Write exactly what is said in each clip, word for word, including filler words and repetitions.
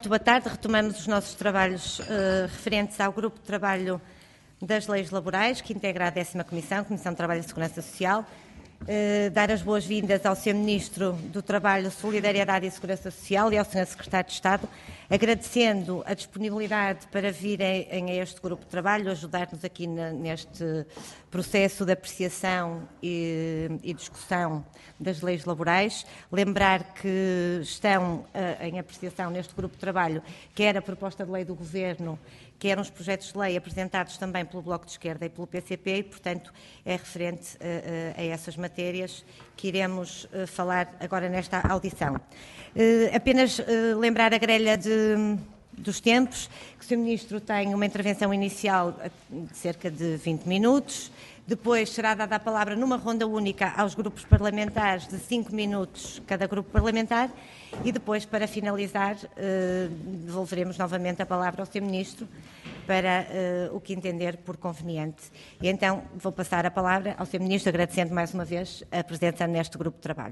Boa tarde. Retomamos os nossos trabalhos uh, referentes ao Grupo de Trabalho das Leis Laborais, que integra a décima Comissão, Comissão de Trabalho e Segurança Social. Uh, dar as boas-vindas ao senhor Ministro do Trabalho, Solidariedade e Segurança Social e ao senhor Secretário de Estado, agradecendo a disponibilidade para virem a este grupo de trabalho, ajudar-nos aqui na, neste processo de apreciação e, e discussão das leis laborais. Lembrar que estão uh, em apreciação neste grupo de trabalho, quer a proposta de lei do Governo, quer uns projetos de lei apresentados também pelo Bloco de Esquerda e pelo P C P, e, portanto, é referente uh, a essas matérias que iremos uh, falar agora nesta audição. Uh, apenas uh, lembrar a grelha de, dos tempos, que o senhor Ministro tem uma intervenção inicial de cerca de vinte minutos, depois será dada a palavra numa ronda única aos grupos parlamentares de cinco minutos cada grupo parlamentar e depois, para finalizar, uh, devolveremos novamente a palavra ao senhor Ministro para uh, o que entender por conveniente. E então vou passar a palavra ao senhor Ministro, agradecendo mais uma vez a presença neste grupo de trabalho.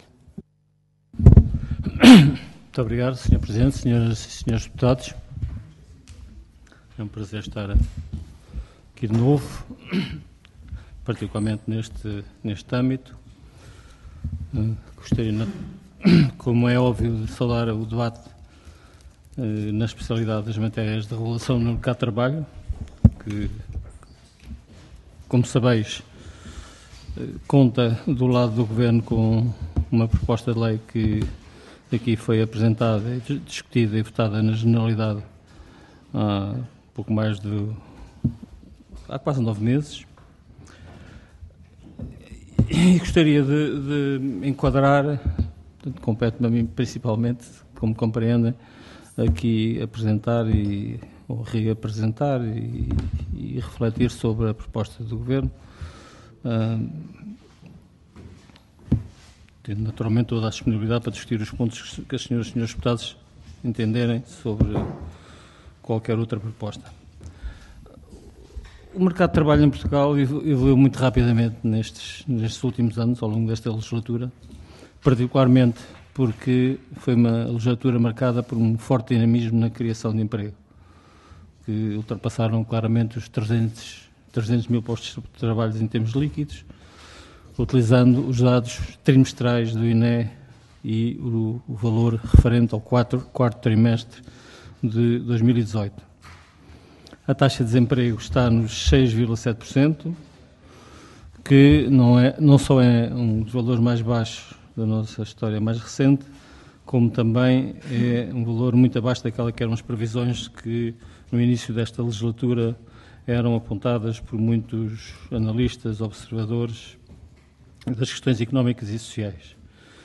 Muito obrigado, senhor Presidente, senhoras e senhores deputados. É um prazer estar aqui de novo, particularmente neste, neste âmbito. Uh, gostaria, como é óbvio, de saudar o debate uh, na especialidade das matérias de regulação no mercado de trabalho, que, como sabeis, uh, conta do lado do Governo com uma proposta de lei que aqui foi apresentada, discutida e votada na generalidade há pouco mais de... há quase nove meses. E gostaria de, de enquadrar, compete-me a mim principalmente, como compreendem, aqui apresentar e, ou reapresentar e, e refletir sobre a proposta do Governo. Uh, tendo naturalmente toda a disponibilidade para discutir os pontos que as senhoras e senhores deputados entenderem sobre qualquer outra proposta. O mercado de trabalho em Portugal evoluiu muito rapidamente nestes, nestes últimos anos, ao longo desta legislatura, particularmente porque foi uma legislatura marcada por um forte dinamismo na criação de emprego, que ultrapassaram claramente os trezentos mil postos de trabalho em termos líquidos, utilizando os dados trimestrais do I N E e o, o valor referente ao quatro, quarto trimestre de dois mil e dezoito. A taxa de desemprego está nos seis vírgula sete por cento, que não, é, não só é um dos valores mais baixos da nossa história mais recente, como também é um valor muito abaixo daquela que eram as previsões que no início desta legislatura eram apontadas por muitos analistas, observadores das questões económicas e sociais.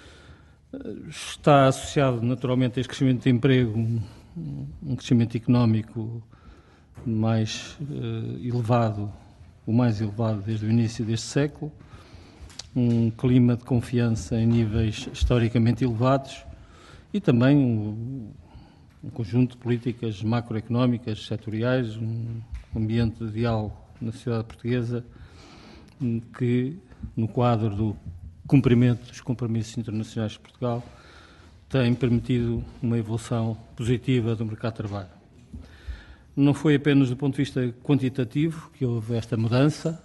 Está associado naturalmente a este crescimento de emprego um crescimento económico mais uh, elevado, o mais elevado desde o início deste século, um clima de confiança em níveis historicamente elevados e também um, um conjunto de políticas macroeconómicas, setoriais, um ambiente de diálogo na sociedade portuguesa que, no quadro do cumprimento dos compromissos internacionais de Portugal, tem permitido uma evolução positiva do mercado de trabalho. Não foi apenas do ponto de vista quantitativo que houve esta mudança,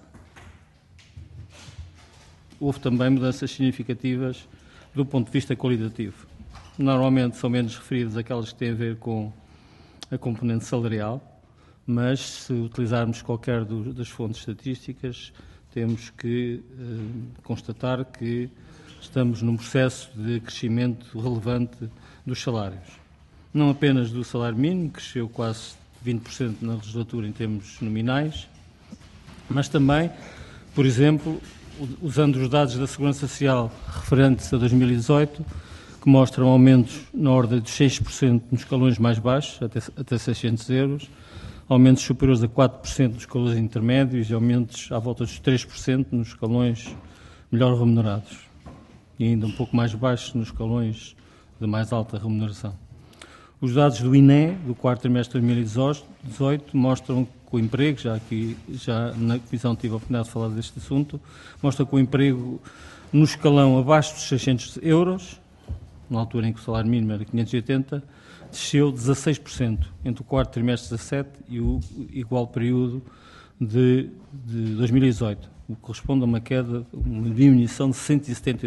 houve também mudanças significativas do ponto de vista qualitativo. Normalmente são menos referidas aquelas que têm a ver com a componente salarial, mas se utilizarmos qualquer do, das fontes estatísticas, temos que eh, constatar que estamos num processo de crescimento relevante dos salários. Não apenas do salário mínimo, que cresceu quase vinte por cento na legislatura em termos nominais, mas também, por exemplo, usando os dados da Segurança Social referentes a dois mil e dezoito, que mostram aumentos na ordem de seis por cento nos escalões mais baixos, até, até seiscentos euros, aumentos superiores a quatro por cento nos escalões intermédios e aumentos à volta dos três por cento nos escalões melhor remunerados e ainda um pouco mais baixos nos escalões de mais alta remuneração. Os dados do I N E, do quarto trimestre de dois mil e dezoito, mostram que o emprego, já aqui já na Comissão tive a oportunidade de falar deste assunto, mostra que o emprego no escalão abaixo dos seiscentos euros, na altura em que o salário mínimo era quinhentos e oitenta, desceu dezasseis por cento entre o quarto trimestre de dezassete e o igual período de, de dois mil e dezoito, o que corresponde a uma queda, uma diminuição de cento e setenta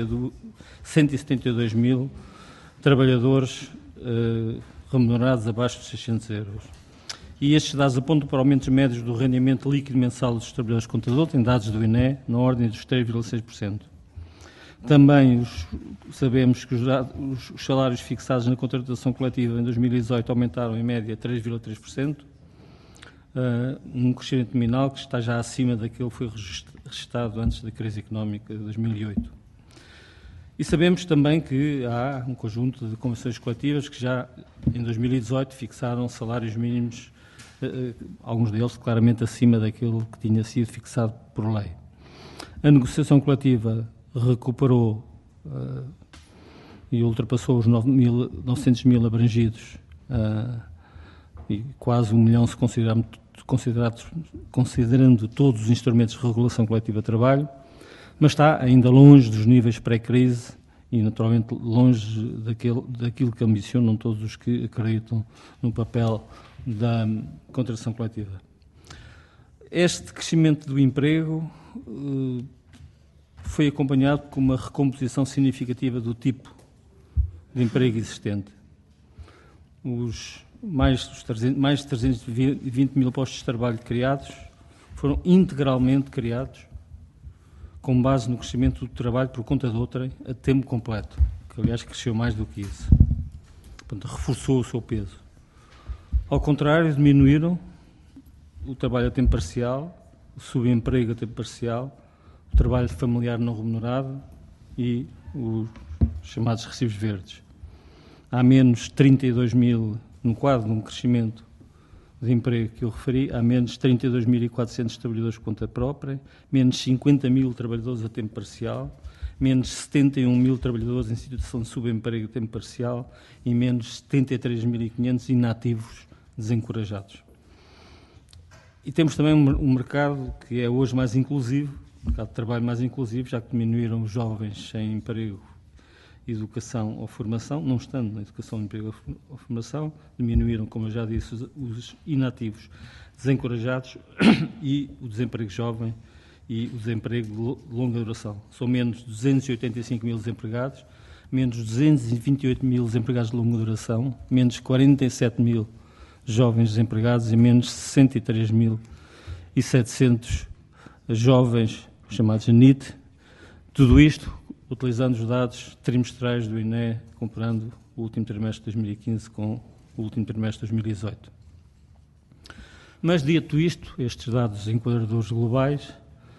e dois mil trabalhadores eh, remunerados abaixo de seiscentos euros. E estes dados apontam para aumentos médios do rendimento líquido mensal dos trabalhadores contadores, em dados do I N E, na ordem dos três vírgula seis por cento. Também os, sabemos que os, os, os salários fixados na contratação coletiva em dois mil e dezoito aumentaram em média três vírgula três por cento, uh, um crescimento nominal que está já acima daquele que foi registrado antes da crise económica de dois mil e oito. E sabemos também que há um conjunto de convenções coletivas que já em dois mil e dezoito fixaram salários mínimos, uh, alguns deles claramente acima daquilo que tinha sido fixado por lei. A negociação coletiva recuperou uh, e ultrapassou os novecentos mil abrangidos uh, e quase um milhão se considerando, considerando todos os instrumentos de regulação coletiva de trabalho, mas está ainda longe dos níveis pré-crise e naturalmente longe daquele, daquilo que ambicionam todos os que acreditam no papel da contratação coletiva. Este crescimento do emprego uh, foi acompanhado com uma recomposição significativa do tipo de emprego existente. Os mais, os trezentos, mais de trezentos e vinte mil postos de trabalho criados foram integralmente criados com base no crescimento do trabalho por conta de outrem a tempo completo, que aliás cresceu mais do que isso. Portanto, reforçou o seu peso. Ao contrário, diminuíram o trabalho a tempo parcial, o subemprego a tempo parcial, o trabalho familiar não remunerado e os chamados recibos verdes. Há menos trinta e dois mil, no quadro de um crescimento de emprego que eu referi, há menos trinta e dois mil e quatrocentos trabalhadores por conta própria, menos cinquenta mil trabalhadores a tempo parcial, menos setenta e um mil trabalhadores em situação de subemprego a tempo parcial e menos setenta e três mil e quinhentos inativos desencorajados. E temos também um mercado que é hoje mais inclusivo, um mercado de trabalho mais inclusivo, já que diminuíram os jovens sem emprego, educação ou formação, não estando na educação, emprego ou formação, diminuíram, como eu já disse, os, os inativos desencorajados e o desemprego jovem e o desemprego de longa duração. São menos duzentos e oitenta e cinco mil desempregados, menos duzentos e vinte e oito mil desempregados de longa duração, menos quarenta e sete mil jovens desempregados e menos sessenta e três mil e setecentos jovens chamados N I T. Tudo isto utilizando os dados trimestrais do I N E, comparando o último trimestre de dois mil e quinze com o último trimestre de dois mil e dezoito. Mas, dito isto, estes dados enquadradores globais,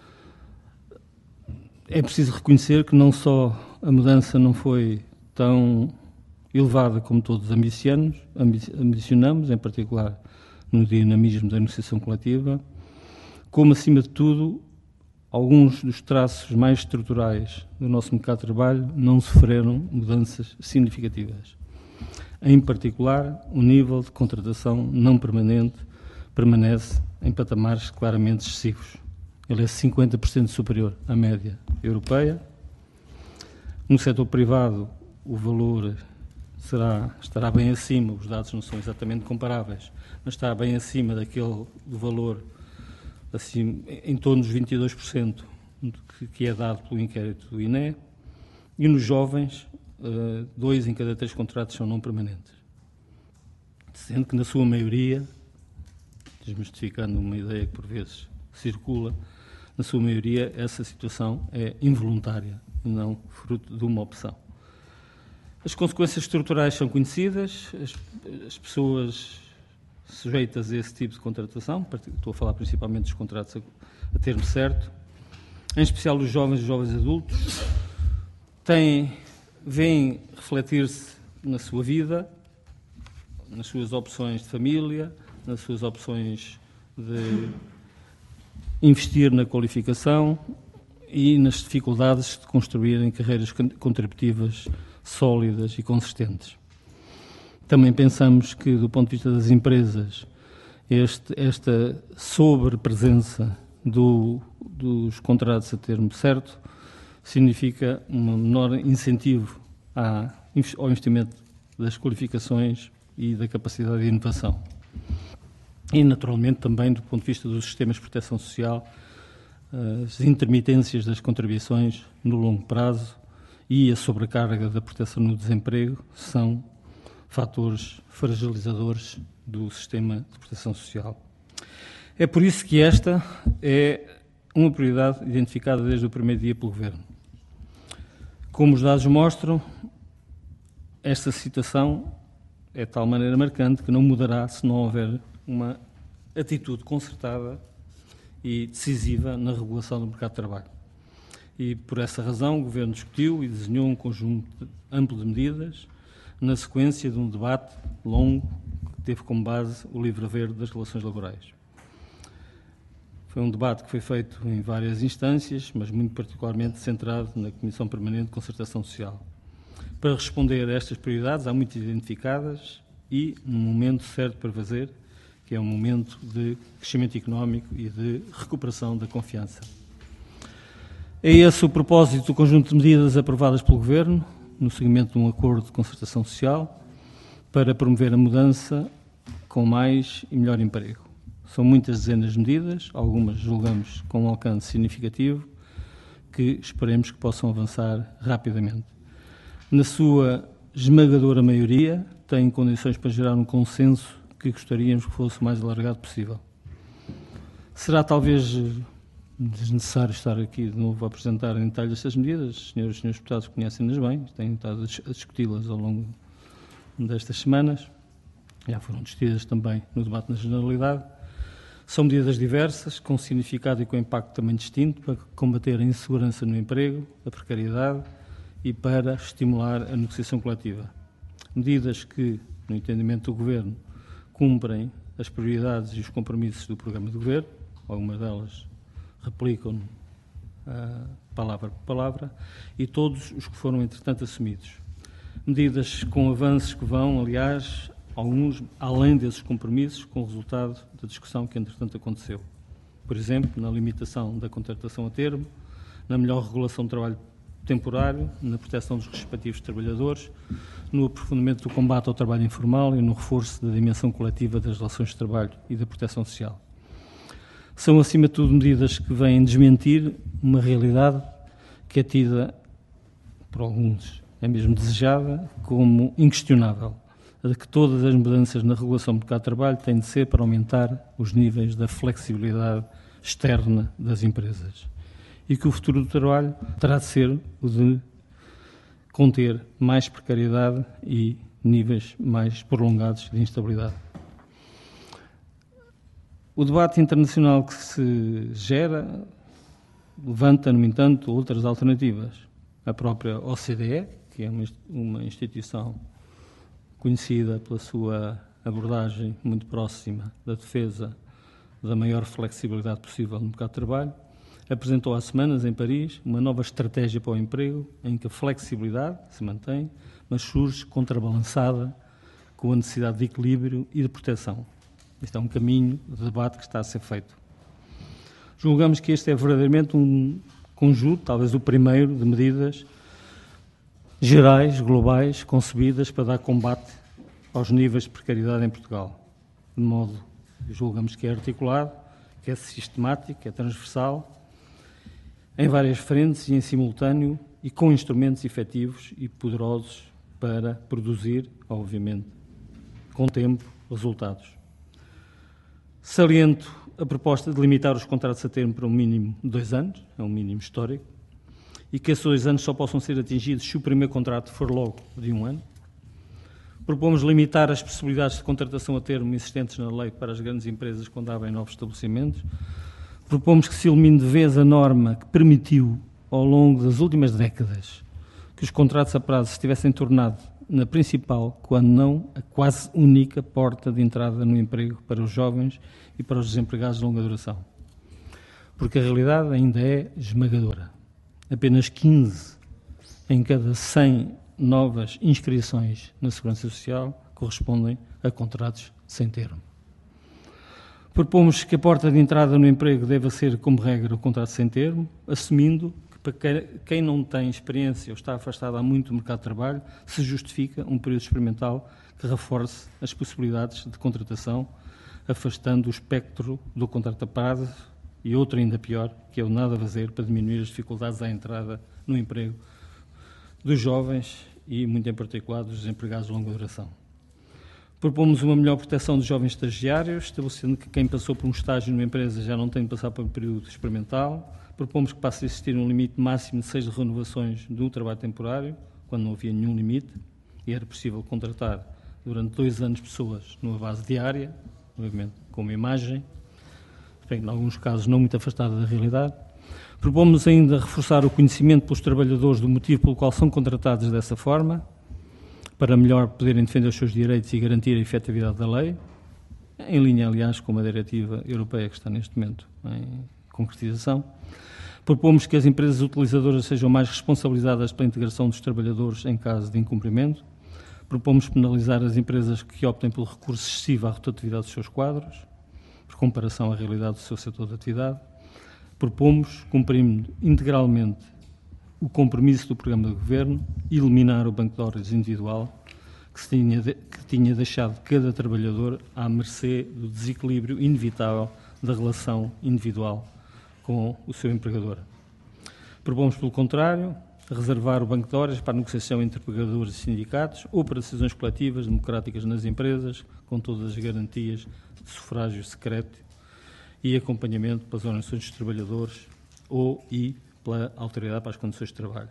é preciso reconhecer que não só a mudança não foi tão elevada como todos ambicionamos, ambicionamos, em particular no dinamismo da negociação coletiva, como, acima de tudo, alguns dos traços mais estruturais do nosso mercado de trabalho não sofreram mudanças significativas. Em particular, o nível de contratação não permanente permanece em patamares claramente excessivos. Ele é cinquenta por cento superior à média europeia. No setor privado, o valor será, estará bem acima, os dados não são exatamente comparáveis, mas está bem acima daquele do valor assim, em torno dos vinte e dois por cento que é dado pelo inquérito do I N E, e nos jovens, dois em cada três contratos são não permanentes. Sendo que, na sua maioria, desmistificando uma ideia que por vezes circula, na sua maioria essa situação é involuntária e não fruto de uma opção. As consequências estruturais são conhecidas, as, as pessoas sujeitas a esse tipo de contratação, estou a falar principalmente dos contratos a, a termo certo, em especial os jovens e os jovens adultos, têm, veem refletir-se na sua vida, nas suas opções de família, nas suas opções de investir na qualificação e nas dificuldades de construírem carreiras contributivas sólidas e consistentes. Também pensamos que, do ponto de vista das empresas, este, esta sobrepresença do, dos contratos a termo certo significa um menor incentivo à, ao investimento das qualificações e da capacidade de inovação. E, naturalmente, também do ponto de vista dos sistemas de proteção social, as intermitências das contribuições no longo prazo e a sobrecarga da proteção no desemprego são fatores fragilizadores do sistema de proteção social. É por isso que esta é uma prioridade identificada desde o primeiro dia pelo Governo. Como os dados mostram, esta situação é de tal maneira marcante que não mudará se não houver uma atitude concertada e decisiva na regulação do mercado de trabalho. E, por essa razão, o Governo discutiu e desenhou um conjunto amplo de medidas na sequência de um debate longo que teve como base o Livro Verde das Relações Laborais. Foi um debate que foi feito em várias instâncias, mas muito particularmente centrado na Comissão Permanente de Concertação Social. Para responder a estas prioridades, há muitas identificadas e um momento certo para fazer, que é um momento de crescimento económico e de recuperação da confiança. É esse o propósito do conjunto de medidas aprovadas pelo Governo, no seguimento de um acordo de concertação social, para promover a mudança com mais e melhor emprego. São muitas dezenas de medidas, algumas julgamos com um alcance significativo, que esperemos que possam avançar rapidamente. Na sua esmagadora maioria, têm condições para gerar um consenso que gostaríamos que fosse o mais alargado possível. Será talvez desnecessário estar aqui de novo a apresentar em detalhe estas medidas. Os senhores e senhores deputados conhecem-nas bem, têm estado a discuti-las ao longo destas semanas, já foram discutidas também no debate na Generalidade. São medidas diversas, com significado e com impacto também distinto, para combater a insegurança no emprego, a precariedade e para estimular a negociação coletiva. Medidas que, no entendimento do Governo, cumprem as prioridades e os compromissos do programa do Governo, algumas delas replicam uh, palavra por palavra, e todos os que foram, entretanto, assumidos. Medidas com avanços que vão, aliás, alguns além desses compromissos, com o resultado da discussão que, entretanto, aconteceu. Por exemplo, na limitação da contratação a termo, na melhor regulação do trabalho temporário, na proteção dos respectivos trabalhadores, no aprofundamento do combate ao trabalho informal e no reforço da dimensão coletiva das relações de trabalho e da proteção social. São, acima de tudo, medidas que vêm desmentir uma realidade que é tida, por alguns, é mesmo desejada, como inquestionável, a de que todas as mudanças na regulação do mercado de trabalho têm de ser para aumentar os níveis da flexibilidade externa das empresas. E que o futuro do trabalho terá de ser o de conter mais precariedade e níveis mais prolongados de instabilidade. O debate internacional que se gera levanta, no entanto, outras alternativas. A própria O C D E, que é uma instituição conhecida pela sua abordagem muito próxima da defesa da maior flexibilidade possível no mercado de trabalho, apresentou há semanas, em Paris, uma nova estratégia para o emprego, em que a flexibilidade se mantém, mas surge contrabalançada com a necessidade de equilíbrio e de proteção. Este é um caminho de debate que está a ser feito. Julgamos que este é verdadeiramente um conjunto, talvez o primeiro, de medidas gerais, globais, concebidas para dar combate aos níveis de precariedade em Portugal. De modo, julgamos que é articulado, que é sistemático, que é transversal, em várias frentes e em simultâneo e com instrumentos efetivos e poderosos para produzir, obviamente, com tempo, resultados. Saliento a proposta de limitar os contratos a termo para um mínimo de dois anos, é um mínimo histórico, e que esses dois anos só possam ser atingidos se o primeiro contrato for logo de um ano. Propomos limitar as possibilidades de contratação a termo existentes na lei para as grandes empresas quando abrem novos estabelecimentos. Propomos que se elimine de vez a norma que permitiu, ao longo das últimas décadas, que os contratos a prazo se tivessem tornado na principal, quando não a quase única porta de entrada no emprego para os jovens e para os desempregados de longa duração. Porque a realidade ainda é esmagadora. Apenas quinze em cada cem novas inscrições na Segurança Social correspondem a contratos sem termo. Propomos que a porta de entrada no emprego deva ser, como regra, o contrato sem termo, assumindo que que para quem não tem experiência ou está afastado há muito do mercado de trabalho, se justifica um período experimental que reforce as possibilidades de contratação, afastando o espectro do contrato a prazo e outro ainda pior, que é o nada a fazer para diminuir as dificuldades à entrada no emprego dos jovens e, muito em particular, dos desempregados de longa duração. Propomos uma melhor proteção dos jovens estagiários, estabelecendo que quem passou por um estágio numa empresa já não tem de passar por um período experimental. Propomos que passe a existir um limite máximo de seis renovações do trabalho temporário, quando não havia nenhum limite, e era possível contratar durante dois anos pessoas numa base diária, obviamente com uma imagem, em alguns casos não muito afastada da realidade. Propomos ainda reforçar o conhecimento pelos trabalhadores do motivo pelo qual são contratados dessa forma, para melhor poderem defender os seus direitos e garantir a efetividade da lei, em linha, aliás, com uma diretiva europeia que está neste momento em concretização. Propomos que as empresas utilizadoras sejam mais responsabilizadas pela integração dos trabalhadores em caso de incumprimento. Propomos penalizar as empresas que optem pelo recurso excessivo à rotatividade dos seus quadros, por comparação à realidade do seu setor de atividade. Propomos, cumprindo integralmente o compromisso do programa de governo, eliminar o banco de horas individual que, se tinha, de, que tinha deixado cada trabalhador à mercê do desequilíbrio inevitável da relação individual com o seu empregador. Propomos, pelo contrário, reservar o banco de horas para a negociação entre empregadores e sindicatos ou para decisões coletivas democráticas nas empresas, com todas as garantias de sufrágio secreto e acompanhamento para as organizações dos trabalhadores ou e pela Autoridade para as Condições de Trabalho.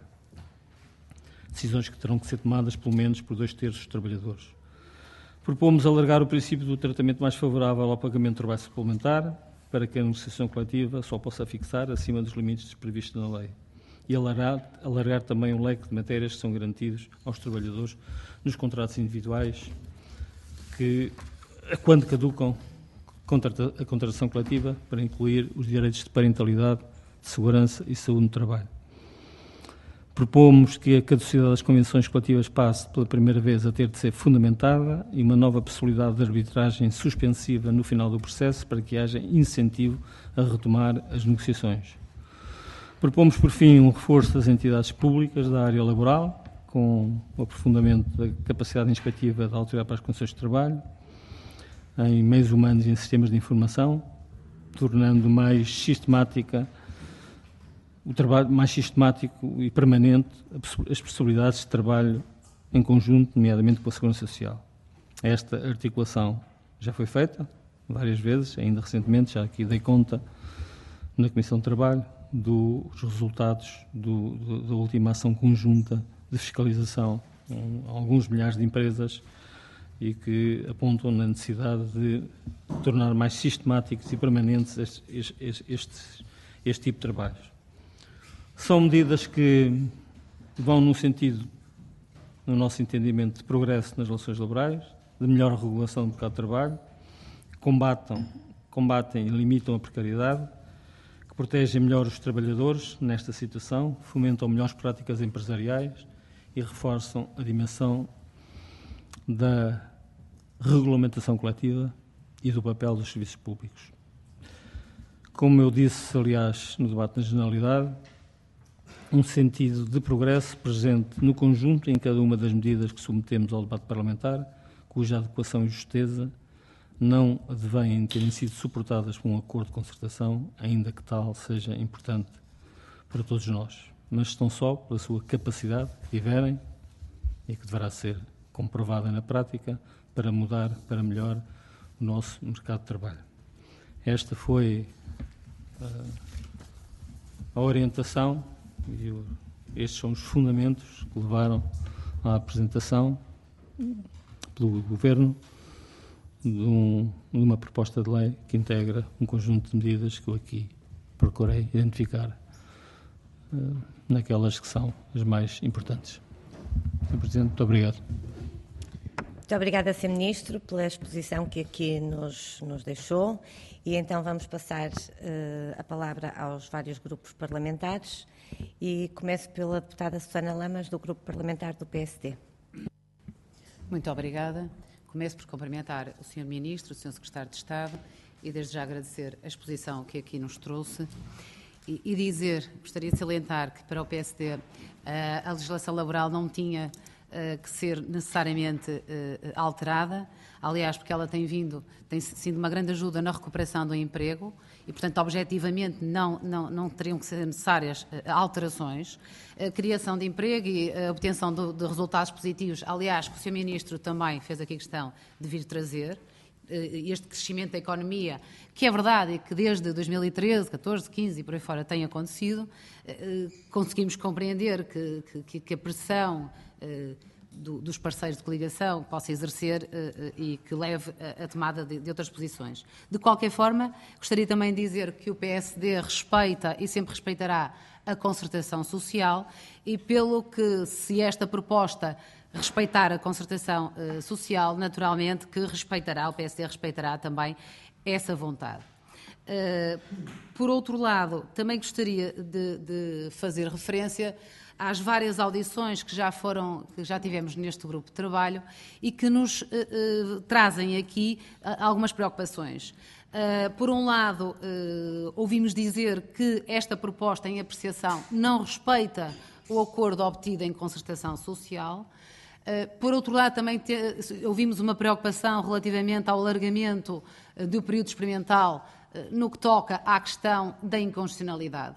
Decisões que terão que ser tomadas pelo menos por dois terços dos trabalhadores. Propomos alargar o princípio do tratamento mais favorável ao pagamento de trabalho suplementar para que a negociação coletiva só possa fixar acima dos limites previstos na lei e alargar, alargar também o leque de matérias que são garantidos aos trabalhadores nos contratos individuais que, quando caducam a contratação coletiva, para incluir os direitos de parentalidade, de segurança e saúde no trabalho. Propomos que a caducidade das convenções coletivas passe pela primeira vez a ter de ser fundamentada e uma nova possibilidade de arbitragem suspensiva no final do processo para que haja incentivo a retomar as negociações. Propomos, por fim, um reforço das entidades públicas da área laboral, com o aprofundamento da capacidade inspectiva da Autoridade para as Condições de Trabalho, em meios humanos e em sistemas de informação, tornando mais sistemática o trabalho mais sistemático e permanente as possibilidades de trabalho em conjunto, nomeadamente com a Segurança Social. Esta articulação já foi feita várias vezes, ainda recentemente, já aqui dei conta na Comissão de Trabalho dos resultados do, do, da última ação conjunta de fiscalização com alguns milhares de empresas e que apontam na necessidade de tornar mais sistemáticos e permanentes este, este, este, este tipo de trabalhos. São medidas que vão no sentido, no nosso entendimento, de progresso nas relações laborais, de melhor regulação do mercado de trabalho, que combatam, combatem e limitam a precariedade, que protegem melhor os trabalhadores nesta situação, fomentam melhores práticas empresariais e reforçam a dimensão da regulamentação coletiva e do papel dos serviços públicos. Como eu disse, aliás, no debate na generalidade, um sentido de progresso presente no conjunto em cada uma das medidas que submetemos ao debate parlamentar, cuja adequação e justeza não advêm de terem sido suportadas por um acordo de concertação, ainda que tal seja importante para todos nós, mas estão só pela sua capacidade que tiverem e que deverá ser comprovada na prática para mudar para melhor o nosso mercado de trabalho. Esta foi uh, a orientação e estes são os fundamentos que levaram à apresentação pelo Governo de, um, de uma proposta de lei que integra um conjunto de medidas que eu aqui procurei identificar uh, naquelas que são as mais importantes. senhor Presidente, muito obrigado. Muito obrigada, senhor Ministro, pela exposição que aqui nos, nos deixou. E então vamos passar uh, a palavra aos vários grupos parlamentares. E começo pela deputada Susana Lamas, do Grupo Parlamentar do P S D. Muito obrigada. Começo por cumprimentar o senhor Ministro, o senhor Secretário de Estado e desde já agradecer a exposição que aqui nos trouxe e, e dizer, gostaria de salientar que para o P S D uh, a legislação laboral não tinha uh, que ser necessariamente uh, alterada, aliás, porque ela tem vindo, tem sido uma grande ajuda na recuperação do emprego e, portanto, objetivamente não, não, não teriam que ser necessárias uh, alterações. A criação de emprego e a obtenção de, de resultados positivos, aliás, que o senhor Ministro também fez aqui questão de vir trazer, este crescimento da economia, que é verdade e que desde dois mil e treze, catorze, quinze e por aí fora tem acontecido, conseguimos compreender que, que, que a pressão do, dos parceiros de coligação possa exercer e que leve a tomada de, de outras posições. De qualquer forma, gostaria também de dizer que o P S D respeita e sempre respeitará a concertação social e pelo que, se esta proposta respeitar a concertação uh, social, naturalmente que respeitará, o P S D respeitará também essa vontade. Uh, por outro lado, também gostaria de, de fazer referência às várias audições que já foram, que já tivemos neste grupo de trabalho e que nos uh, uh, trazem aqui uh, algumas preocupações. Uh, por um lado, uh, ouvimos dizer que esta proposta em apreciação não respeita o acordo obtido em concertação social. Por outro lado, também te, ouvimos uma preocupação relativamente ao alargamento do período experimental no que toca à questão da inconstitucionalidade.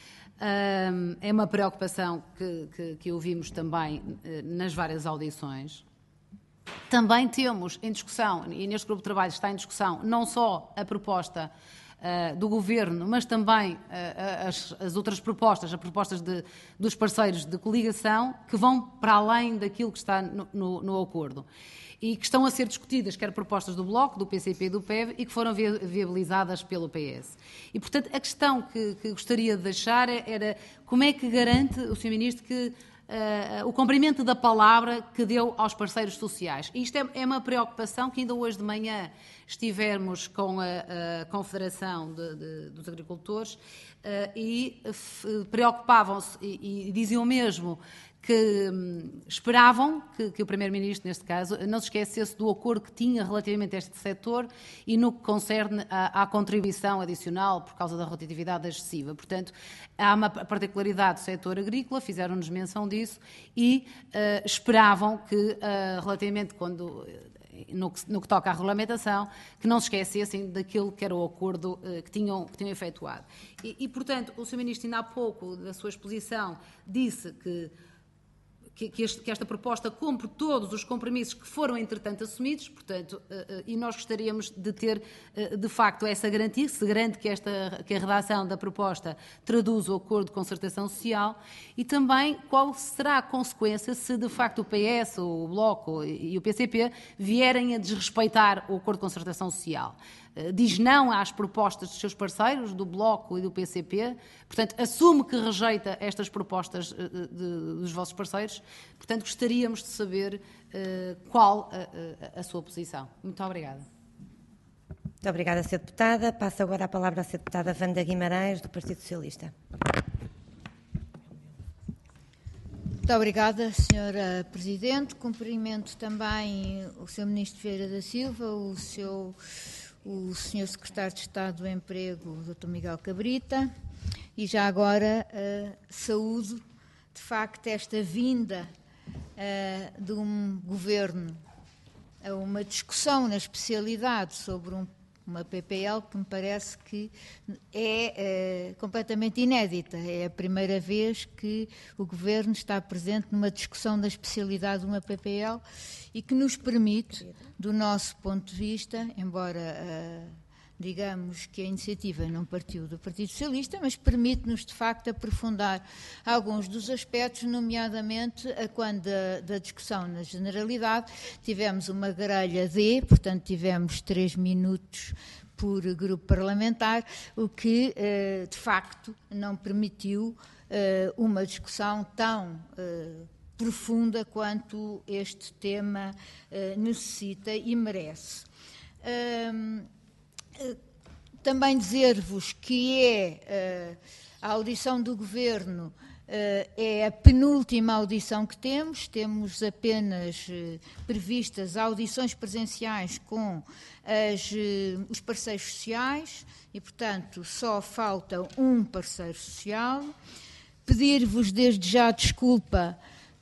É uma preocupação que, que, que ouvimos também nas várias audições. Também temos em discussão, e neste grupo de trabalho está em discussão, não só a proposta Uh, do Governo, mas também uh, as, as outras propostas, as propostas de, dos parceiros de coligação, que vão para além daquilo que está no, no, no acordo. E que estão a ser discutidas, quer propostas do Bloco, do P C P e do P E V, e que foram viabilizadas pelo P S. E, portanto, a questão que, que gostaria de deixar era como é que garante o senhor Ministro que Uh, o cumprimento da palavra que deu aos parceiros sociais. E isto é, é uma preocupação que ainda hoje de manhã estivemos com a, a Confederação de, de, dos Agricultores uh, e preocupavam-se e, e diziam mesmo que hum, esperavam que, que o Primeiro-Ministro, neste caso, não se esquecesse do acordo que tinha relativamente a este setor e no que concerne à, à contribuição adicional por causa da rotatividade excessiva. Portanto, há uma particularidade do setor agrícola, fizeram-nos menção disso e uh, esperavam que, uh, relativamente quando... No que, no que toca à regulamentação, que não se esquecessem daquilo que era o acordo uh, que, tinham, que tinham efetuado. E, e, portanto, o senhor Ministro, ainda há pouco, da sua exposição, disse que Que, que, este, que esta proposta cumpre todos os compromissos que foram, entretanto, assumidos, portanto, uh, uh, e nós gostaríamos de ter, uh, de facto, essa garantia, se garante que, esta, que a redação da proposta traduz o acordo de concertação social e também qual será a consequência se, de facto, o P S, o Bloco e o P C P vierem a desrespeitar o acordo de concertação social. Diz não às propostas dos seus parceiros, do Bloco e do P C P, portanto, assume que rejeita estas propostas de, de, dos vossos parceiros, portanto, gostaríamos de saber uh, qual a, a, a sua posição. Muito obrigada. Muito obrigada, senhora Deputada. Passo agora a palavra à senhora Deputada Wanda Guimarães, do Partido Socialista. Muito obrigada, senhora Presidente. Cumprimento também o senhor Ministro Vieira da Silva, o seu... o senhor Secretário de Estado do Emprego, doutor Miguel Cabrita, e já agora uh, saúdo, de facto, esta vinda uh, de um governo a uma discussão na especialidade sobre um, uma P P L que me parece que é uh, completamente inédita. É a primeira vez que o governo está presente numa discussão da especialidade de uma P P L e que nos permite, do nosso ponto de vista, embora uh, digamos que a iniciativa não partiu do Partido Socialista, mas permite-nos, de facto, aprofundar alguns dos aspectos, nomeadamente a quando da, da discussão na generalidade tivemos uma grelha D, portanto tivemos três minutos por grupo parlamentar, o que, uh, de facto, não permitiu uh, uma discussão tão uh, profunda quanto este tema uh, necessita e merece. Uh, uh, também dizer-vos que é uh, a audição do Governo é a penúltima audição que temos, temos apenas previstas audições presenciais com as, os parceiros sociais e, portanto, só falta um parceiro social. Pedir-vos desde já desculpa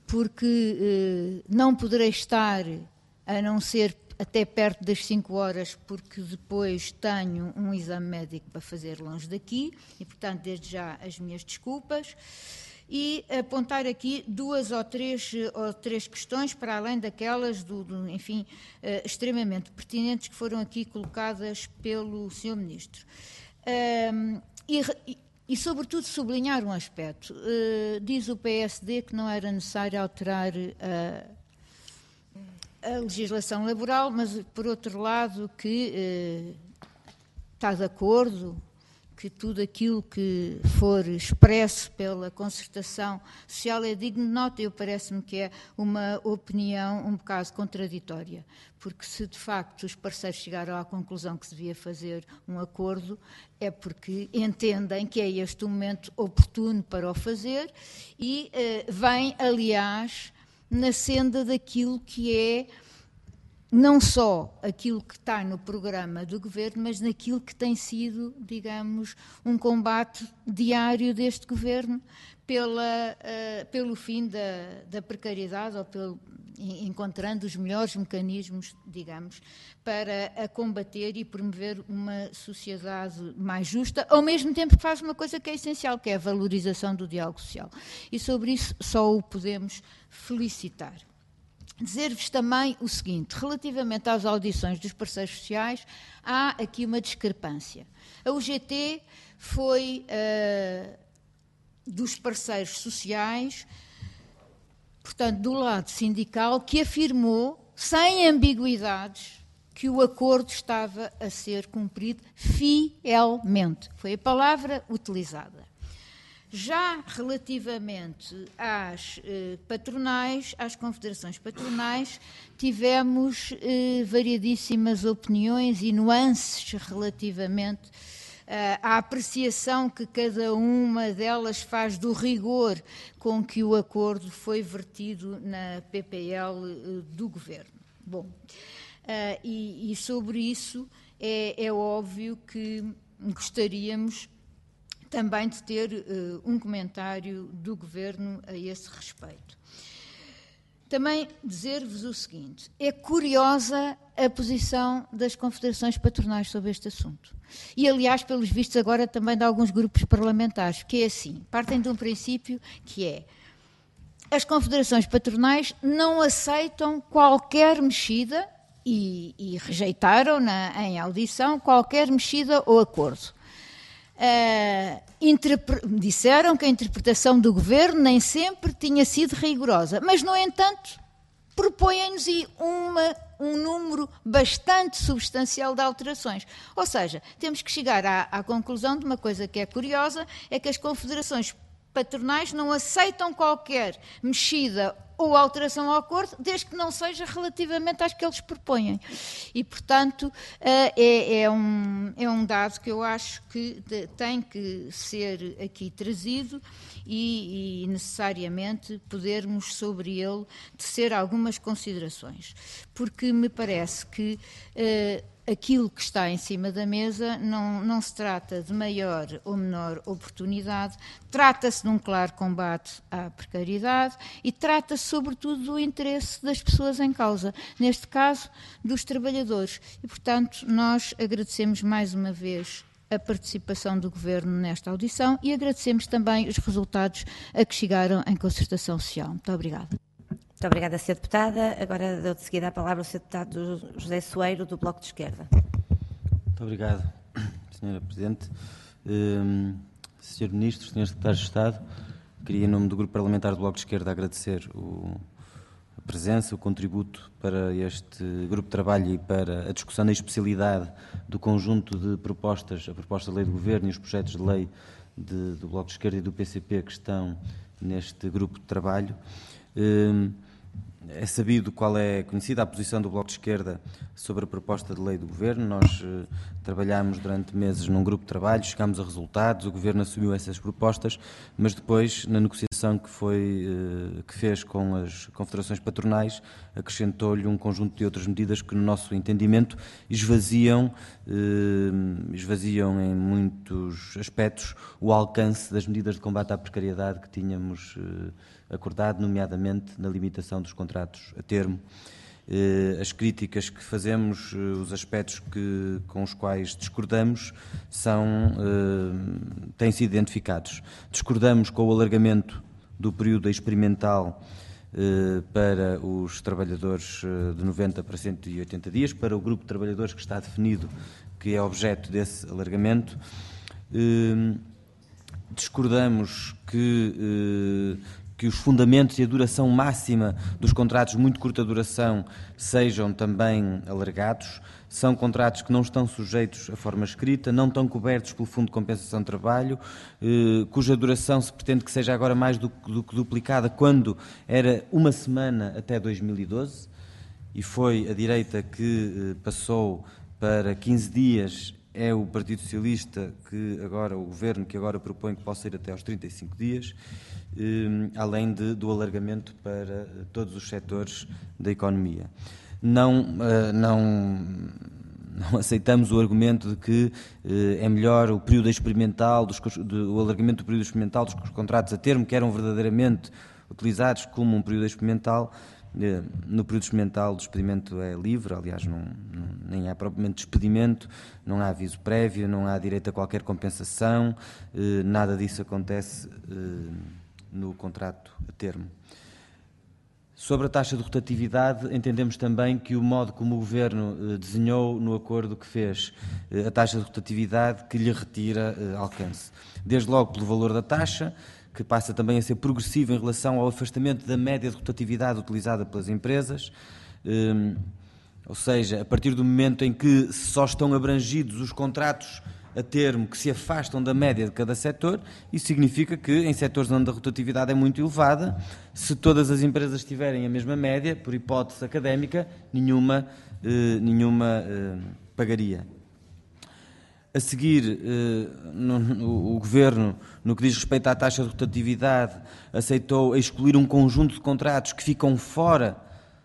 porque não poderei estar, a não ser até perto das cinco horas, porque depois tenho um exame médico para fazer longe daqui e, portanto, desde já as minhas desculpas. E apontar aqui duas ou três, ou três questões, para além daquelas, do, do, enfim, uh, extremamente pertinentes que foram aqui colocadas pelo senhor Ministro. Um, e, e, e, sobretudo, sublinhar um aspecto. Uh, diz o P S D que não era necessário alterar a, a legislação laboral, mas, por outro lado, que uh, está de acordo que tudo aquilo que for expresso pela concertação social é digno de nota. Eu parece-me que é uma opinião um bocado contraditória, porque se de facto os parceiros chegaram à conclusão que se devia fazer um acordo, é porque entendem que é este o momento oportuno para o fazer e eh, vem, aliás, na senda daquilo que é não só aquilo que está no programa do Governo, mas naquilo que tem sido, digamos, um combate diário deste Governo pela, uh, pelo fim da, da precariedade, ou pelo, encontrando os melhores mecanismos, digamos, para a combater e promover uma sociedade mais justa, ao mesmo tempo que faz uma coisa que é essencial, que é a valorização do diálogo social. E sobre isso só o podemos felicitar. Dizer-vos também o seguinte, relativamente às audições dos parceiros sociais, há aqui uma discrepância. A U G T foi uh, dos parceiros sociais, portanto, do lado sindical, que afirmou, sem ambiguidades, que o acordo estava a ser cumprido fielmente. Foi a palavra utilizada. Já relativamente às eh, patronais, às confederações patronais, tivemos eh, variadíssimas opiniões e nuances relativamente eh, à apreciação que cada uma delas faz do rigor com que o acordo foi vertido na P P L eh, do Governo. Bom, eh, e, e sobre isso é, é óbvio que gostaríamos também de ter uh, um comentário do Governo a esse respeito. Também dizer-vos o seguinte, é curiosa a posição das confederações patronais sobre este assunto. E, aliás, pelos vistos agora também de alguns grupos parlamentares, que é assim, partem de um princípio que é, as confederações patronais não aceitam qualquer mexida, e, e rejeitaram na, em audição qualquer mexida ou acordo. Uh, disseram que a interpretação do Governo nem sempre tinha sido rigorosa, mas, no entanto, propõem-nos uma, um número bastante substancial de alterações. Ou seja, temos que chegar à, à conclusão de uma coisa que é curiosa, é que as confederações patronais não aceitam qualquer mexida ou alteração ao acordo, desde que não seja relativamente às que eles propõem. E, portanto, é, é, um, é um dado que eu acho que tem que ser aqui trazido e, e necessariamente podermos sobre ele tecer algumas considerações. Porque me parece que uh, aquilo que está em cima da mesa não, não se trata de maior ou menor oportunidade, trata-se de um claro combate à precariedade e trata-se sobretudo do interesse das pessoas em causa, neste caso dos trabalhadores. E, portanto, nós agradecemos mais uma vez a participação do Governo nesta audição e agradecemos também os resultados a que chegaram em concertação social. Muito obrigada. Muito obrigada, senhora Deputada. Agora dou de seguida a palavra ao senhor Deputado José Soeiro, do Bloco de Esquerda. Muito obrigado, senhora Presidente. Um, senhor Ministro, senhores Secretários de Estado, queria, em nome do Grupo Parlamentar do Bloco de Esquerda, agradecer o, a presença, o contributo para este grupo de trabalho e para a discussão da especialidade do conjunto de propostas, a proposta de lei do Governo e os projetos de lei de, do Bloco de Esquerda e do P C P que estão neste grupo de trabalho. Um, é sabido qual é conhecida a posição do Bloco de Esquerda sobre a proposta de lei do Governo. Nós uh, trabalhámos durante meses num grupo de trabalho, chegámos a resultados, o Governo assumiu essas propostas, mas depois, na negociação que, foi, uh, que fez com as confederações patronais, acrescentou-lhe um conjunto de outras medidas que, no nosso entendimento, esvaziam, uh, esvaziam em muitos aspectos o alcance das medidas de combate à precariedade que tínhamos uh, acordado, nomeadamente na limitação dos contratos a termo. As críticas que fazemos, os aspectos que, com os quais discordamos, são, têm sido identificados. Discordamos com o alargamento do período experimental para os trabalhadores de noventa para cento e oitenta dias, para o grupo de trabalhadores que está definido, que é objeto desse alargamento. Discordamos que que os fundamentos e a duração máxima dos contratos de muito curta duração sejam também alargados. São contratos que não estão sujeitos à forma escrita, não estão cobertos pelo Fundo de Compensação de Trabalho, eh, cuja duração se pretende que seja agora mais do, do que duplicada, quando era uma semana até dois mil e doze, e foi a direita que eh, passou para quinze dias. É o Partido Socialista, que agora, o Governo, que agora propõe que possa ir até aos trinta e cinco dias, eh, além de, do alargamento para todos os setores da economia. Não, eh, não, não aceitamos o argumento de que eh, é melhor o período experimental, dos, de, o alargamento do período experimental dos contratos a termo, que eram verdadeiramente utilizados como um período experimental. No período experimental, o despedimento é livre, aliás, não, não, nem há propriamente despedimento, não há aviso prévio, não há direito a qualquer compensação, eh, nada disso acontece eh, no contrato a termo. Sobre a taxa de rotatividade, entendemos também que o modo como o Governo eh, desenhou no acordo que fez eh, a taxa de rotatividade que lhe retira eh, alcance. Desde logo pelo valor da taxa, que passa também a ser progressivo em relação ao afastamento da média de rotatividade utilizada pelas empresas, um, ou seja, a partir do momento em que só estão abrangidos os contratos a termo que se afastam da média de cada setor, isso significa que em setores onde a rotatividade é muito elevada, se todas as empresas tiverem a mesma média, por hipótese académica, nenhuma, eh, nenhuma eh, pagaria. A seguir, no, no, o Governo, no que diz respeito à taxa de rotatividade, aceitou excluir um conjunto de contratos que ficam fora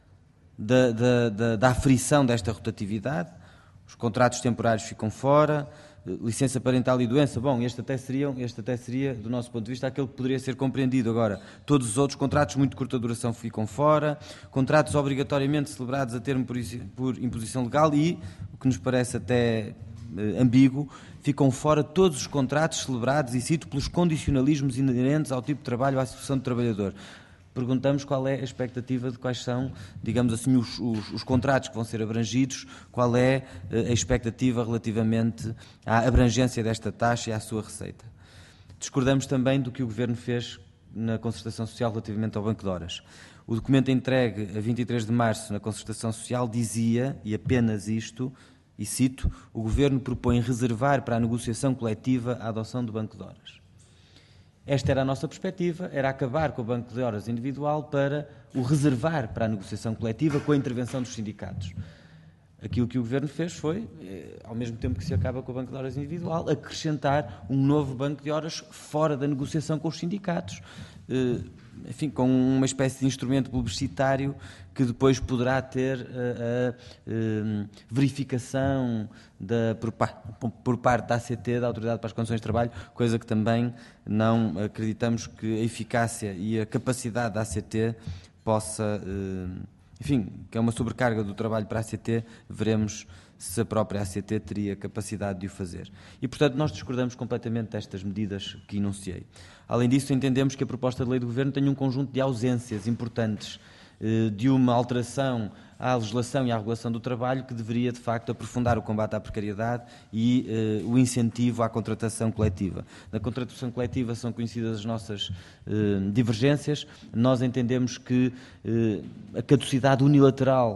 da, da, da, da aferição desta rotatividade. Os contratos temporários ficam fora, licença parental e doença, bom, este até, seria, este até seria, do nosso ponto de vista, aquele que poderia ser compreendido. Agora, todos os outros contratos de muito curta duração ficam fora, contratos obrigatoriamente celebrados a termo por, por imposição legal e, o que nos parece até ambíguo, ficam fora todos os contratos celebrados, e cito, pelos condicionalismos inerentes ao tipo de trabalho à associação de trabalhador. Perguntamos qual é a expectativa de quais são, digamos assim, os, os, os contratos que vão ser abrangidos, qual é a expectativa relativamente à abrangência desta taxa e à sua receita. Discordamos também do que o Governo fez na concertação social relativamente ao Banco de Horas. O documento entregue a vinte e três de março na concertação social dizia, e apenas isto, e cito, o Governo propõe reservar para a negociação coletiva a adoção do Banco de Horas. Esta era a nossa perspectiva, era acabar com o Banco de Horas individual para o reservar para a negociação coletiva com a intervenção dos sindicatos. Aquilo que o Governo fez foi, ao mesmo tempo que se acaba com o Banco de Horas individual, acrescentar um novo Banco de Horas fora da negociação com os sindicatos, enfim, com uma espécie de instrumento publicitário que depois poderá ter a, a, a verificação da, por, por parte da A C T, da Autoridade para as Condições de Trabalho, coisa que também não acreditamos que a eficácia e a capacidade da A C T possa, enfim, que é uma sobrecarga do trabalho para a A C T, veremos se a própria A C T teria capacidade de o fazer. E, portanto, nós discordamos completamente destas medidas que enunciei. Além disso, entendemos que a proposta de lei do Governo tem um conjunto de ausências importantes, de uma alteração à legislação e à regulação do trabalho que deveria, de facto, aprofundar o combate à precariedade e eh, o incentivo à contratação coletiva. Na contratação coletiva são conhecidas as nossas eh, divergências. Nós entendemos que eh, a caducidade unilateral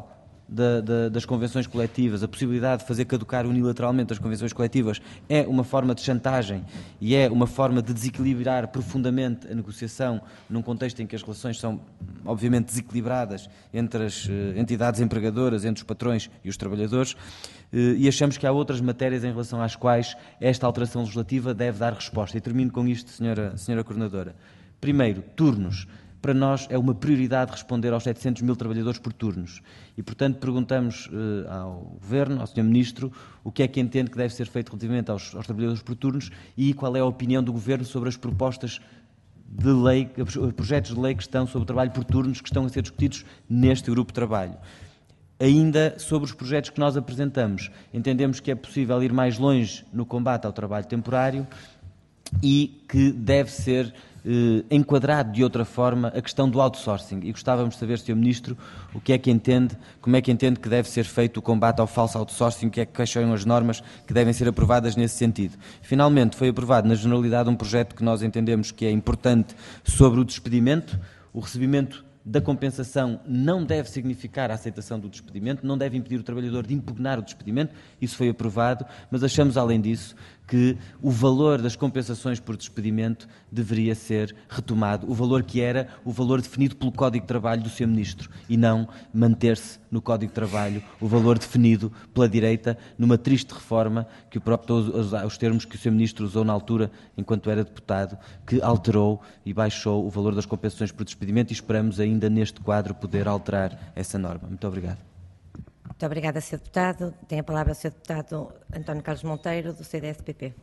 da, da, das convenções coletivas, a possibilidade de fazer caducar unilateralmente as convenções coletivas é uma forma de chantagem e é uma forma de desequilibrar profundamente a negociação num contexto em que as relações são, obviamente, desequilibradas entre as uh, entidades empregadoras, entre os patrões e os trabalhadores, uh, e achamos que há outras matérias em relação às quais esta alteração legislativa deve dar resposta. E termino com isto, senhora, senhora Coordenadora. Primeiro, turnos. Para nós é uma prioridade responder aos setecentos mil trabalhadores por turnos. E, portanto, perguntamos uh, ao Governo, ao senhor Ministro, o que é que entende que deve ser feito relativamente aos, aos trabalhadores por turnos e qual é a opinião do Governo sobre as propostas de lei, os projetos de lei que estão sobre o trabalho por turnos, que estão a ser discutidos neste grupo de trabalho. Ainda sobre os projetos que nós apresentamos, entendemos que é possível ir mais longe no combate ao trabalho temporário e que deve ser eh, enquadrado de outra forma a questão do outsourcing. E gostávamos de saber, senhor Ministro, o que é que entende, como é que entende que deve ser feito o combate ao falso outsourcing, o que é que são as normas que devem ser aprovadas nesse sentido. Finalmente, foi aprovado na generalidade um projeto que nós entendemos que é importante sobre o despedimento, o recebimento da compensação não deve significar a aceitação do despedimento, não deve impedir o trabalhador de impugnar o despedimento, isso foi aprovado, mas achamos, além disso, que o valor das compensações por despedimento deveria ser retomado, o valor que era o valor definido pelo Código de Trabalho do senhor Ministro, e não manter-se no Código de Trabalho o valor definido pela direita, numa triste reforma, que o próprio, os termos que o senhor Ministro usou na altura, enquanto era deputado, que alterou e baixou o valor das compensações por despedimento, e esperamos ainda neste quadro poder alterar essa norma. Muito obrigado. Muito obrigada, senhor Deputado. Tem a palavra o senhor Deputado António Carlos Monteiro, do C D S P P.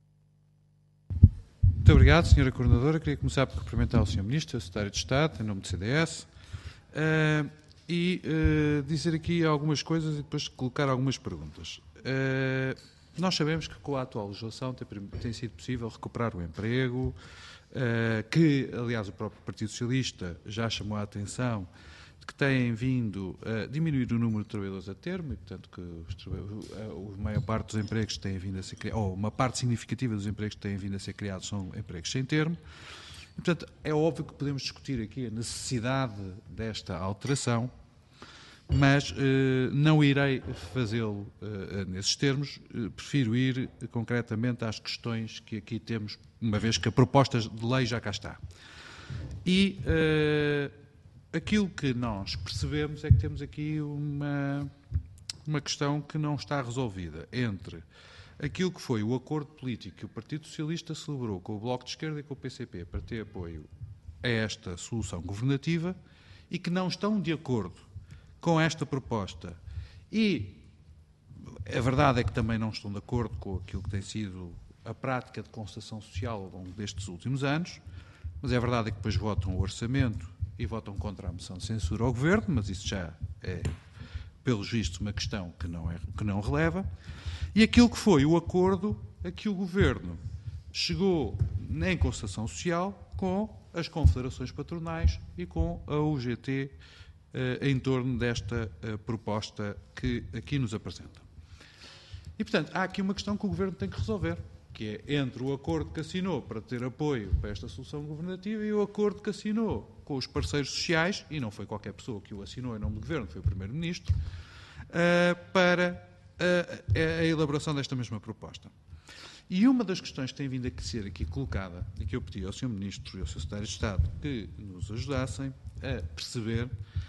Muito obrigado, senhora Coordenadora. Queria começar por cumprimentar o senhor Ministro, o Secretário de Estado, em nome do C D S, uh, e uh, dizer aqui algumas coisas e depois colocar algumas perguntas. Uh, nós sabemos que com a atual legislação tem, tem sido possível recuperar o emprego, uh, que, aliás, o próprio Partido Socialista já chamou a atenção que têm vindo a diminuir o número de trabalhadores a termo e, portanto, que os, a maior parte dos empregos que têm vindo a ser criados, ou uma parte significativa dos empregos que têm vindo a ser criados são empregos sem termo. E, portanto, é óbvio que podemos discutir aqui a necessidade desta alteração, mas eh, não irei fazê-lo eh, nesses termos, eh, prefiro ir eh, concretamente às questões que aqui temos, uma vez que a proposta de lei já cá está. E eh, aquilo que nós percebemos é que temos aqui uma, uma questão que não está resolvida entre aquilo que foi o acordo político que o Partido Socialista celebrou com o Bloco de Esquerda e com o P C P para ter apoio a esta solução governativa e que não estão de acordo com esta proposta. E a verdade é que também não estão de acordo com aquilo que tem sido a prática de concertação social ao longo destes últimos anos, mas é verdade é que depois votam o orçamento e votam contra a moção de censura ao Governo, mas isso já é, pelos vistos, uma questão que não, é, que não releva. E aquilo que foi o acordo a que o Governo chegou em concertação social com as confederações patronais e com a U G T eh, em torno desta eh, proposta que aqui nos apresenta. E, portanto, há aqui uma questão que o Governo tem que resolver, que é entre o acordo que assinou para ter apoio para esta solução governativa e o acordo que assinou com os parceiros sociais, e não foi qualquer pessoa que o assinou em nome do Governo, foi o Primeiro-Ministro, uh, para uh, a elaboração desta mesma proposta. E uma das questões que tem vindo a ser aqui colocada, e que eu pedi ao senhor Ministro e ao senhor Secretário de Estado que nos ajudassem a perceber,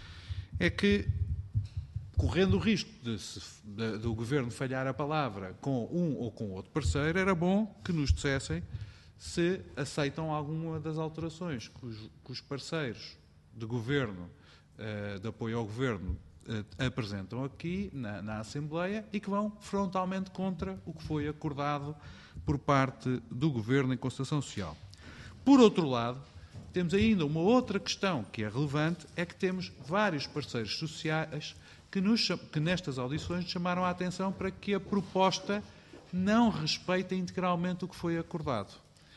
é que, correndo o risco de, de, do Governo falhar a palavra com um ou com outro parceiro, era bom que nos dissessem se aceitam alguma das alterações que os, que os parceiros de Governo, uh, de apoio ao Governo, uh, apresentam aqui na, na Assembleia e que vão frontalmente contra o que foi acordado por parte do Governo em concertação social. Por outro lado, temos ainda uma outra questão que é relevante, é que temos vários parceiros sociais que, nos, que nestas audições chamaram a atenção para que a proposta não respeita integralmente o que foi acordado.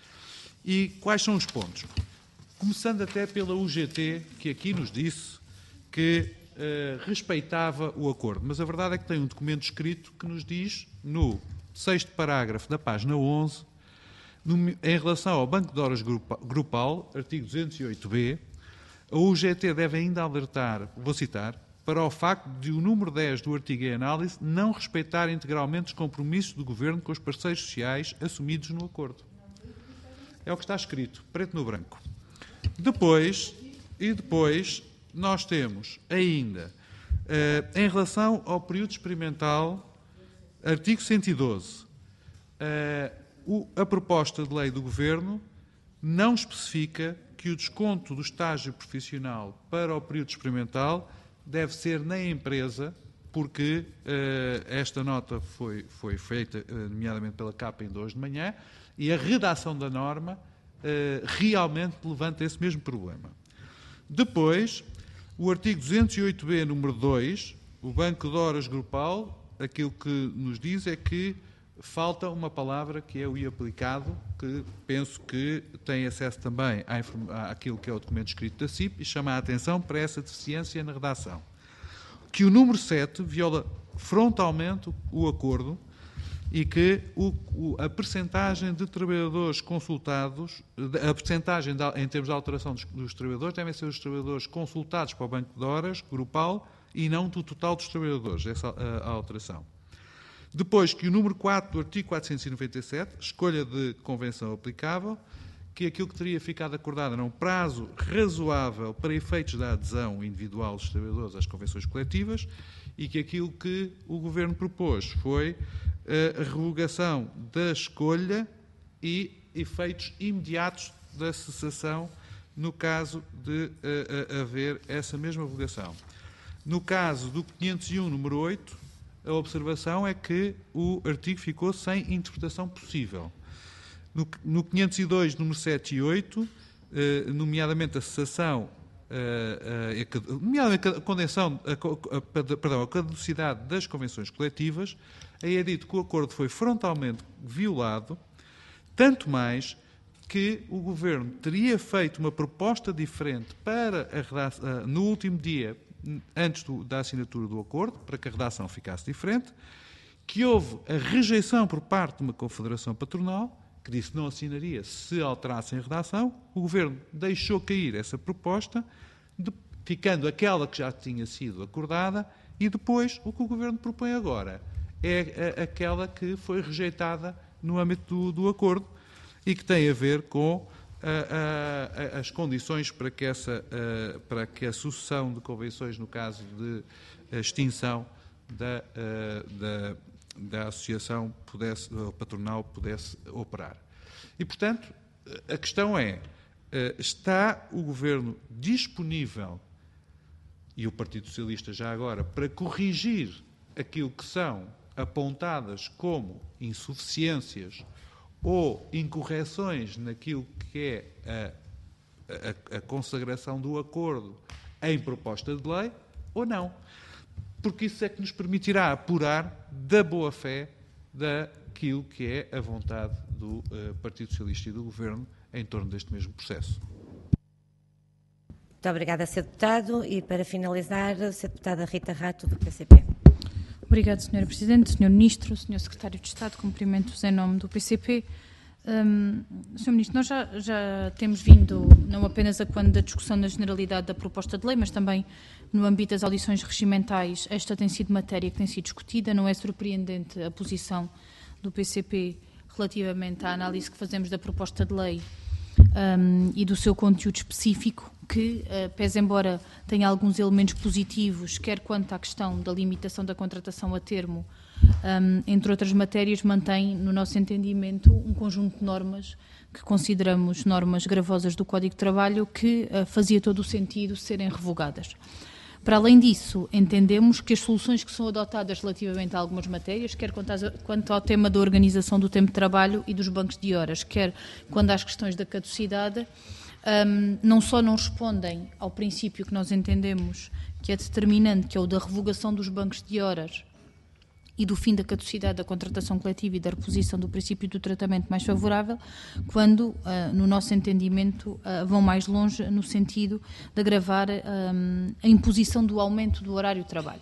E quais são os pontos? Começando até pela U G T, que aqui nos disse que uh, respeitava o acordo. Mas a verdade é que tem um documento escrito que nos diz, no sexto parágrafo da página onze, no, em relação ao Banco de Horas Grupal, artigo duzentos e oito B, a U G T deve ainda alertar, vou citar, para o facto de o número dez do artigo em análise não respeitar integralmente os compromissos do Governo com os parceiros sociais assumidos no acordo. É o que está escrito, preto no branco. Depois, e depois, nós temos ainda, uh, em relação ao período experimental, artigo cento e doze, uh, o, a proposta de lei do Governo não especifica que o desconto do estágio profissional para o período experimental deve ser na empresa, porque uh, esta nota foi, foi feita, uh, nomeadamente pela capa, em dois de manhã, e a redação da norma uh, realmente levanta esse mesmo problema. Depois, o artigo duzentos e oito B, número dois, o banco de horas grupal, aquilo que nos diz é que falta uma palavra que é o I aplicado, que penso que tem acesso também à, àquilo que é o documento escrito da C I P e chama a atenção para essa deficiência na redação. Que o número sete viola frontalmente o acordo e que o, o, a percentagem de trabalhadores consultados, a percentagem de, em termos de alteração dos, dos trabalhadores, devem ser os trabalhadores consultados para o banco de horas grupal e não do total dos trabalhadores, essa a, a alteração. Depois, que o número quatro do artigo quatrocentos e noventa e sete, escolha de convenção aplicável, que aquilo que teria ficado acordado era um prazo razoável para efeitos da adesão individual dos trabalhadores às convenções coletivas e que aquilo que o Governo propôs foi a revogação da escolha e efeitos imediatos da cessação no caso de uh, uh, haver essa mesma revogação. No caso do quinhentos e um, número oito, a observação é que o artigo ficou sem interpretação possível. No, no quinhentos e dois, número sete e oito, eh, nomeadamente a cessação, eh, eh, nomeadamente a condensação, a, a, a, perdão, a caducidade das convenções coletivas, aí é dito que o acordo foi frontalmente violado, tanto mais que o Governo teria feito uma proposta diferente para a, a, no último dia, antes do, da assinatura do acordo, para que a redação ficasse diferente, que houve a rejeição por parte de uma confederação patronal, que disse que não assinaria se alterassem a redação. O Governo deixou cair essa proposta, de, ficando aquela que já tinha sido acordada, e depois o que o Governo propõe agora é a, aquela que foi rejeitada no âmbito do, do acordo e que tem a ver com A, a, as condições para que, essa, a, para que a sucessão de convenções, no caso de extinção da, a, da, da associação pudesse, patronal pudesse operar. E, portanto, a questão é, está o Governo disponível, e o Partido Socialista já agora, para corrigir aquilo que são apontadas como insuficiências ou incorreções naquilo que é a, a, a consagração do acordo em proposta de lei, ou não. Porque isso é que nos permitirá apurar da boa-fé daquilo que é a vontade do uh, Partido Socialista e do Governo em torno deste mesmo processo. Muito obrigada, senhor Deputado. E para finalizar, a senhora Deputada Rita Rato, do P C P. Obrigada, senhora Presidente, senhor Ministro, senhor Secretário de Estado, cumprimentos em nome do P C P. Um, senhor Ministro, nós já, já temos vindo, não apenas a quando da discussão na generalidade da proposta de lei, mas também no âmbito das audições regimentais, esta tem sido matéria que tem sido discutida. Não é surpreendente a posição do P C P relativamente à análise que fazemos da proposta de lei um, e do seu conteúdo específico, que, uh, pese embora tenha alguns elementos positivos, quer quanto à questão da limitação da contratação a termo, um, entre outras matérias, mantém, no nosso entendimento, um conjunto de normas que consideramos normas gravosas do Código de Trabalho que uh, fazia todo o sentido serem revogadas. Para além disso, entendemos que as soluções que são adotadas relativamente a algumas matérias, quer quanto ao tema da organização do tempo de trabalho e dos bancos de horas, quer quando às questões da caducidade, um, não só não respondem ao princípio que nós entendemos que é determinante, que é o da revogação dos bancos de horas e do fim da caducidade da contratação coletiva e da reposição do princípio do tratamento mais favorável, quando, uh, no nosso entendimento, uh, vão mais longe no sentido de agravar um, a imposição do aumento do horário de trabalho.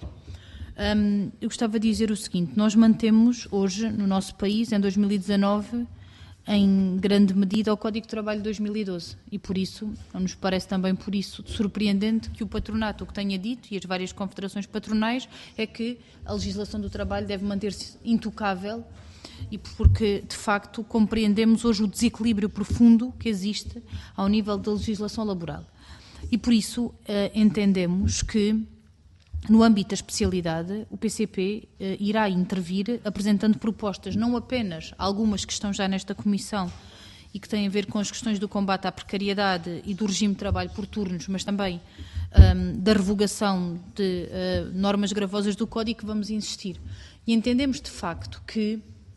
Um, eu gostava de dizer o seguinte: nós mantemos hoje, no nosso país, em dois mil e dezanove, em grande medida ao Código de Trabalho de dois mil e doze e por isso, não nos parece também por isso surpreendente que o patronato o que tenha dito e as várias confederações patronais é que a legislação do trabalho deve manter-se intocável e porque de facto compreendemos hoje o desequilíbrio profundo que existe ao nível da legislação laboral e por isso eh, entendemos que no âmbito da especialidade, o P C P eh, irá intervir apresentando propostas, não apenas algumas que estão já nesta comissão e que têm a ver com as questões do combate à precariedade e do regime de trabalho por turnos, mas também um, da revogação de uh, normas gravosas do Código que vamos insistir. E entendemos de facto que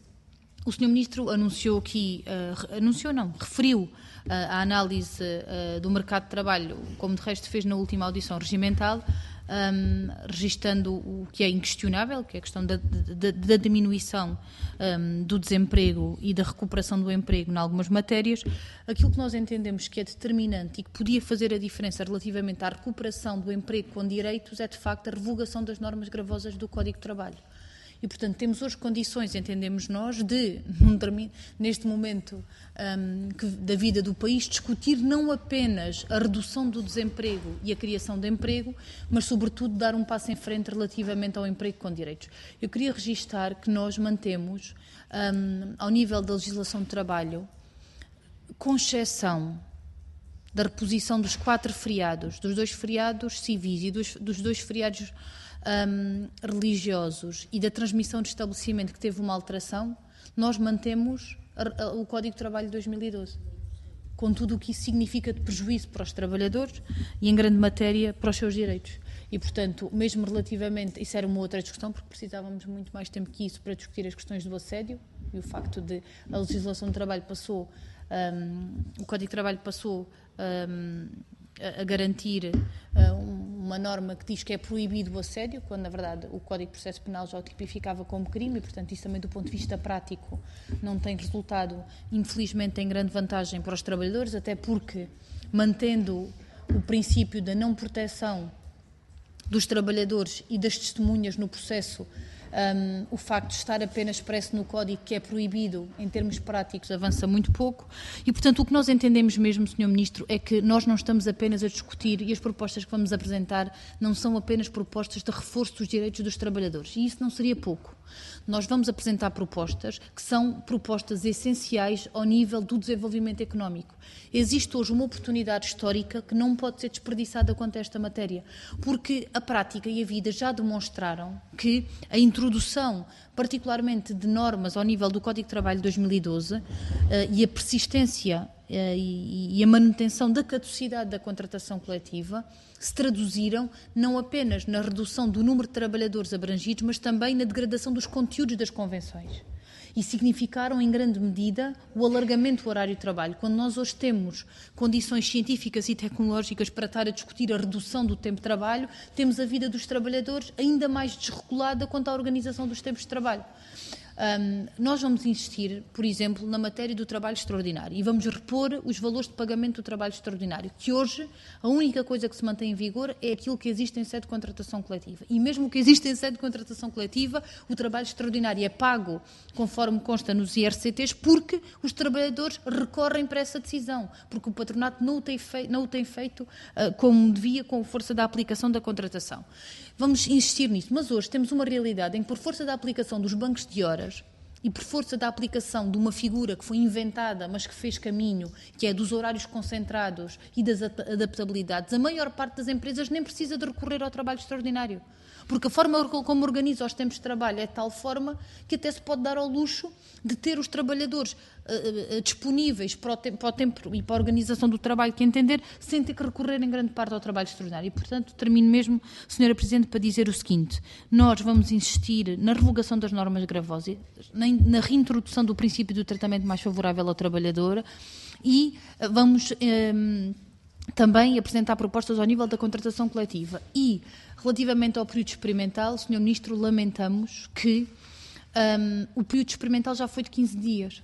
o senhor Ministro anunciou aqui, uh, anunciou não, referiu uh, a análise uh, do mercado de trabalho, como de resto fez na última audição regimental, Um, registando o que é inquestionável, que é a questão da, da, da diminuição um, do desemprego e da recuperação do emprego em algumas matérias. Aquilo que nós entendemos que é determinante e que podia fazer a diferença relativamente à recuperação do emprego com direitos é, de facto, a revogação das normas gravosas do Código de Trabalho. E, portanto, temos hoje condições, entendemos nós, de, neste momento um, que, da vida do país, discutir não apenas a redução do desemprego e a criação de emprego, mas, sobretudo, dar um passo em frente relativamente ao emprego com direitos. Eu queria registar que nós mantemos, um, ao nível da legislação de trabalho, com exceção da reposição dos quatro feriados, dos dois feriados civis e dos, dos dois feriados Um, religiosos e da transmissão de estabelecimento que teve uma alteração, nós mantemos a, a, o Código de Trabalho de dois mil e doze, com tudo o que isso significa de prejuízo para os trabalhadores e, em grande matéria, para os seus direitos. E, portanto, mesmo relativamente, isso era uma outra discussão, porque precisávamos muito mais tempo que isso para discutir as questões do assédio e o facto de a legislação do trabalho passou, um, o Código de Trabalho passou um, a, a garantir um, uma norma que diz que é proibido o assédio, quando, na verdade, o Código de Processo Penal já o tipificava como crime e, portanto, isso também, do ponto de vista prático, não tem resultado, infelizmente, em grande vantagem para os trabalhadores, até porque, mantendo o princípio da não proteção dos trabalhadores e das testemunhas no processo, um, o facto de estar apenas expresso no Código que é proibido, em termos práticos, avança muito pouco e, portanto, o que nós entendemos mesmo, senhor Ministro, é que nós não estamos apenas a discutir e as propostas que vamos apresentar não são apenas propostas de reforço dos direitos dos trabalhadores e isso não seria pouco. Nós vamos apresentar propostas que são propostas essenciais ao nível do desenvolvimento económico. Existe hoje uma oportunidade histórica que não pode ser desperdiçada quanto a esta matéria, porque a prática e a vida já demonstraram que a introdução, particularmente de normas ao nível do Código de Trabalho de dois mil e doze, e a persistência e a manutenção da caducidade da contratação coletiva se traduziram não apenas na redução do número de trabalhadores abrangidos, mas também na degradação dos conteúdos das convenções. E significaram, em grande medida, o alargamento do horário de trabalho. Quando nós hoje temos condições científicas e tecnológicas para estar a discutir a redução do tempo de trabalho, temos a vida dos trabalhadores ainda mais desregulada quanto à organização dos tempos de trabalho. Um, nós vamos insistir, por exemplo, na matéria do trabalho extraordinário e vamos repor os valores de pagamento do trabalho extraordinário, que hoje a única coisa que se mantém em vigor é aquilo que existe em sede de contratação coletiva. E mesmo que existe em sede de contratação coletiva, o trabalho extraordinário é pago conforme consta nos I R C Ts porque os trabalhadores recorrem para essa decisão, porque o patronato não o tem feito, não o tem feito uh, como devia, com força da aplicação da contratação. Vamos insistir nisso, mas hoje temos uma realidade em que, por força da aplicação dos bancos de horas e por força da aplicação de uma figura que foi inventada, mas que fez caminho, que é dos horários concentrados e das adaptabilidades, a maior parte das empresas nem precisa de recorrer ao trabalho extraordinário. Porque a forma como organiza os tempos de trabalho é de tal forma que até se pode dar ao luxo de ter os trabalhadores uh, uh, disponíveis para o, tempo, para o tempo e para a organização do trabalho que entender, sem ter que recorrer em grande parte ao trabalho extraordinário. E, portanto, termino mesmo, senhora Presidente, para dizer o seguinte: nós vamos insistir na revogação das normas gravosas, na, na reintrodução do princípio do tratamento mais favorável ao trabalhador e uh, vamos... Um, também apresentar propostas ao nível da contratação coletiva. E, relativamente ao período experimental, senhor Ministro, lamentamos que um, o período experimental já foi de quinze dias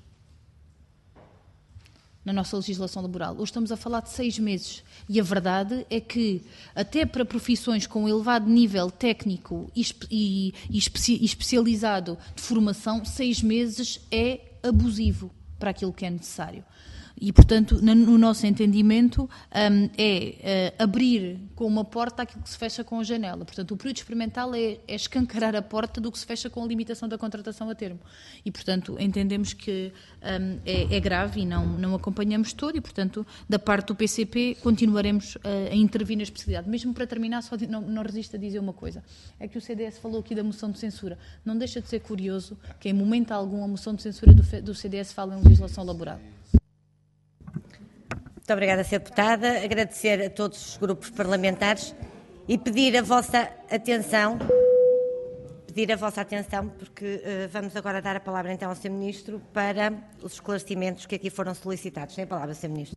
na nossa legislação laboral. Hoje estamos a falar de seis meses. E a verdade é que, até para profissões com elevado nível técnico e, e, e especializado de formação, seis meses é abusivo. para aquilo que é necessário. E, portanto, no nosso entendimento, um, é uh, abrir com uma porta aquilo que se fecha com a janela. Portanto, o período experimental é, é escancarar a porta do que se fecha com a limitação da contratação a termo. E, portanto, entendemos que um, é, é grave e não, não acompanhamos todo e, portanto, da parte do P C P, continuaremos uh, a intervir na especialidade. Mesmo para terminar, só não, não resisto a dizer uma coisa. É que o C D S falou aqui da moção de censura. Não deixa de ser curioso que, em momento algum, a moção de censura do, do C D S fala em legislação laboral. Muito obrigada, senhora Deputada. Agradecer a todos os grupos parlamentares e pedir a vossa atenção, pedir a vossa atenção, porque uh, vamos agora dar a palavra então ao senhor Ministro para os esclarecimentos que aqui foram solicitados. Tem a palavra, senhor Ministro.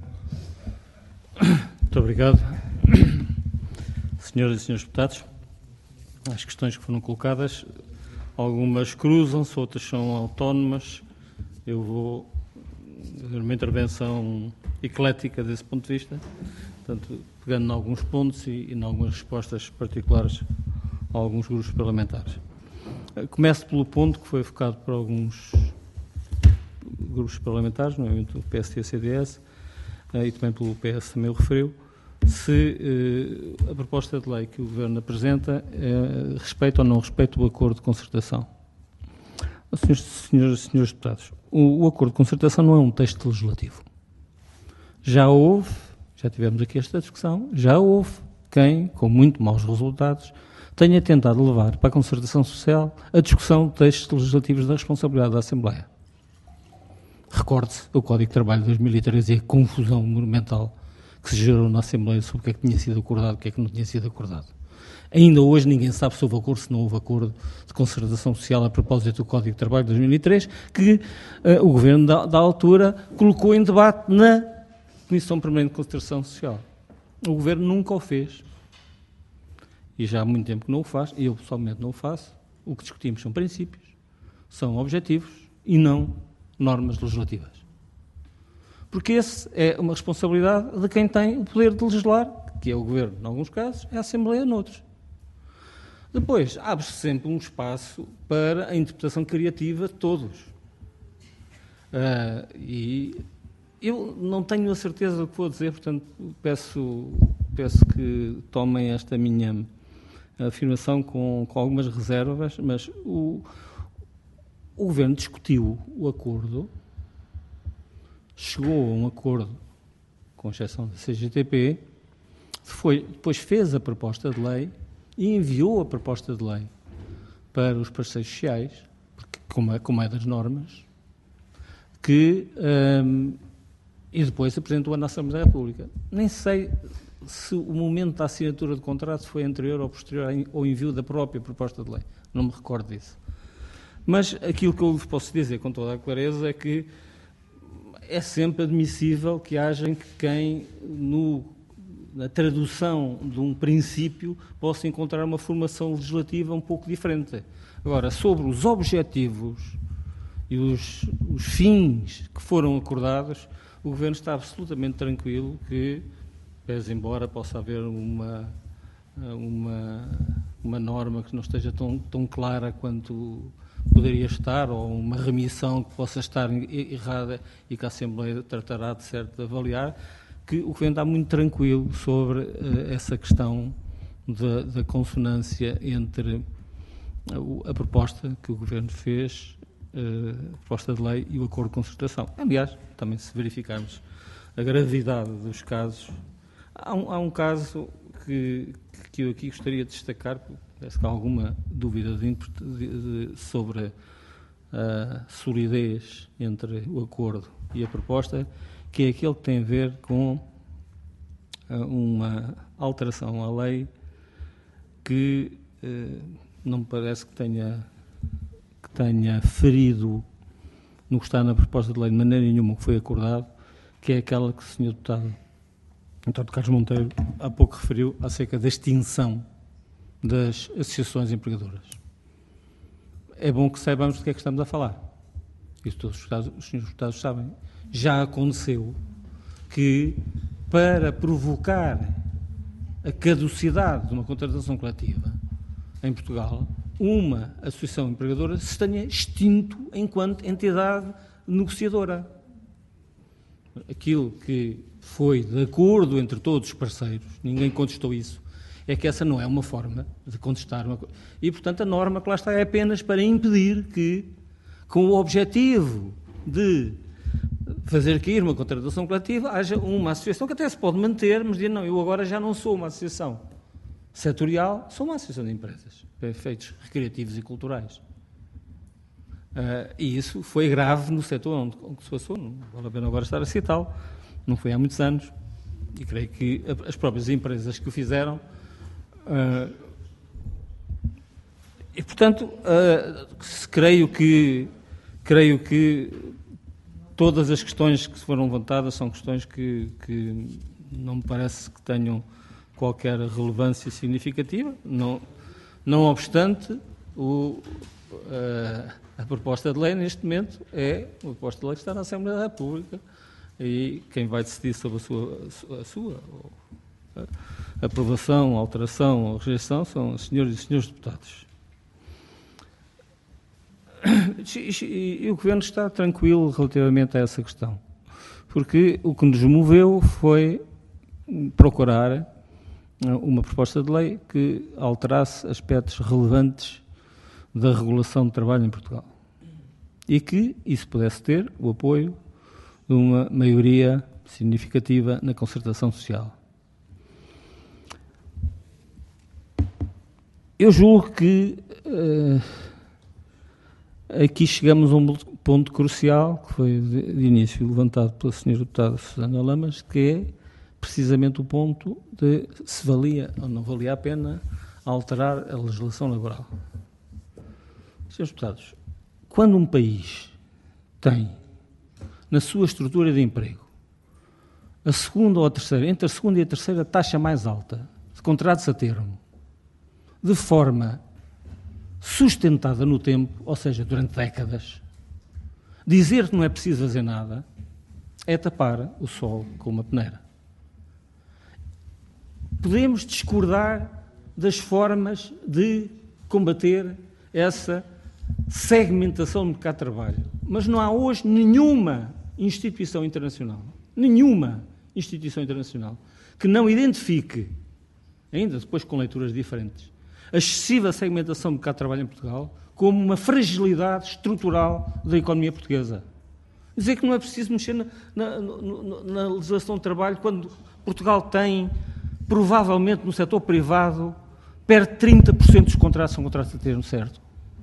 Muito obrigado. Senhoras e senhores deputados, as questões que foram colocadas, algumas cruzam-se, outras são autónomas. Eu vou fazer uma intervenção eclética desse ponto de vista, portanto, pegando em alguns pontos e em algumas respostas particulares a alguns grupos parlamentares. Começo pelo ponto que foi focado por alguns grupos parlamentares, nomeadamente o P S T e o C D S, e também pelo P S também o referiu, se eh, a proposta de lei que o Governo apresenta eh, respeita ou não respeita o acordo de concertação. Senhores, senhores, senhores deputados, o, o acordo de concertação não é um texto legislativo. Já houve, já tivemos aqui esta discussão, já houve quem, com muito maus resultados, tenha tentado levar para a concertação social a discussão de textos legislativos da responsabilidade da Assembleia. Recorde-se o Código de Trabalho de dois mil e treze e a confusão monumental que se gerou na Assembleia sobre o que é que tinha sido acordado e o que é que não tinha sido acordado. Ainda hoje ninguém sabe se houve acordo, se não houve acordo de concertação social a propósito do Código de Trabalho de dois mil e três, que uh, o Governo da, da altura colocou em debate na Comissão Permanente de Concertação Social. O Governo nunca o fez. E já há muito tempo que não o faz, e eu pessoalmente não o faço. O que discutimos são princípios, são objetivos e não normas legislativas. Porque essa é uma responsabilidade de quem tem o poder de legislar, que é o Governo, em alguns casos, é a Assembleia, noutros. Depois, abre-se sempre um espaço para a interpretação criativa de todos. Uh, e eu não tenho a certeza do que vou dizer, portanto, peço, peço que tomem esta minha afirmação com, com algumas reservas, mas o, o Governo discutiu o acordo, chegou a um acordo, com exceção da C G T P, foi, depois fez a proposta de lei e enviou a proposta de lei para os parceiros sociais, porque, como, é, como é das normas, que, um, e depois apresentou à Assembleia da República. Nem sei se o momento da assinatura do contrato foi anterior ou posterior ao envio da própria proposta de lei. Não me recordo disso. Mas aquilo que eu vos posso dizer com toda a clareza é que é sempre admissível que haja quem, no, na tradução de um princípio, possa encontrar uma formação legislativa um pouco diferente. Agora, sobre os objetivos e os, os fins que foram acordados, o Governo está absolutamente tranquilo que, pese embora possa haver uma, uma, uma norma que não esteja tão, tão clara quanto poderia estar, ou uma remissão que possa estar errada e que a Assembleia tratará de certo de avaliar, que o Governo está muito tranquilo sobre uh, essa questão da, da consonância entre a, a proposta que o Governo fez, uh, a proposta de lei e o acordo de concertação. Aliás, também se verificarmos a gravidade dos casos, há um, há um caso que, que eu aqui gostaria de destacar, parece que há alguma dúvida de, de, de, sobre a solidez entre o acordo e a proposta, que é aquele que tem a ver com uma alteração à lei que eh, não me parece que tenha, que tenha ferido no que está na proposta de lei de maneira nenhuma o que foi acordado, que é aquela que o senhor Deputado António Carlos Monteiro há pouco referiu acerca da extinção das associações empregadoras. É bom que saibamos do que é que estamos a falar. Isso todos os, estados, os senhores deputados sabem. Já aconteceu que, para provocar a caducidade de uma contratação coletiva em Portugal, uma associação empregadora se tenha extinto enquanto entidade negociadora. Aquilo que foi de acordo entre todos os parceiros, ninguém contestou isso, é que essa não é uma forma de contestar uma coisa. E, portanto, a norma que lá está é apenas para impedir que, com o objetivo de fazer cair uma contratação coletiva, haja uma associação que até se pode manter, mas dizer, não, eu agora já não sou uma associação setorial, sou uma associação de empresas, para efeitos recreativos e culturais. Uh, e isso foi grave no setor onde, onde se passou, não vale a pena agora estar a citá-lo, não foi há muitos anos, e creio que as próprias empresas que o fizeram, uh, e portanto, uh, creio que, creio que todas as questões que foram levantadas são questões que, que não me parece que tenham qualquer relevância significativa, não, não obstante, o, uh, a proposta de lei, neste momento, é uma proposta de lei que está na Assembleia da República e quem vai decidir sobre a sua, a sua a aprovação, alteração ou rejeição são os senhores e os senhores deputados. E, e o Governo está tranquilo relativamente a essa questão, porque o que nos moveu foi procurar uma proposta de lei que alterasse aspectos relevantes da regulação do trabalho em Portugal e que isso pudesse ter o apoio de uma maioria significativa na concertação social. Eu julgo que uh, aqui chegamos a um ponto crucial, que foi de, de início levantado pela senhora deputada Susana Lamas, que é precisamente o ponto de se valia ou não valia a pena alterar a legislação laboral. Senhores deputados, quando um país tem na sua estrutura de emprego a segunda ou a terceira, entre a segunda e a terceira taxa mais alta de contratos a termo, de forma sustentada no tempo, ou seja, durante décadas, dizer que não é preciso fazer nada é tapar o sol com uma peneira. Podemos discordar das formas de combater essa segmentação do mercado de trabalho, mas não há hoje nenhuma instituição internacional, nenhuma instituição internacional que não identifique, ainda depois com leituras diferentes, a excessiva segmentação do mercado de trabalho em Portugal como uma fragilidade estrutural da economia portuguesa. Dizer que não é preciso mexer na, na, na, na legislação de trabalho quando Portugal tem, provavelmente no setor privado, perto de trinta por cento dos contratos são contratos a termo, certo?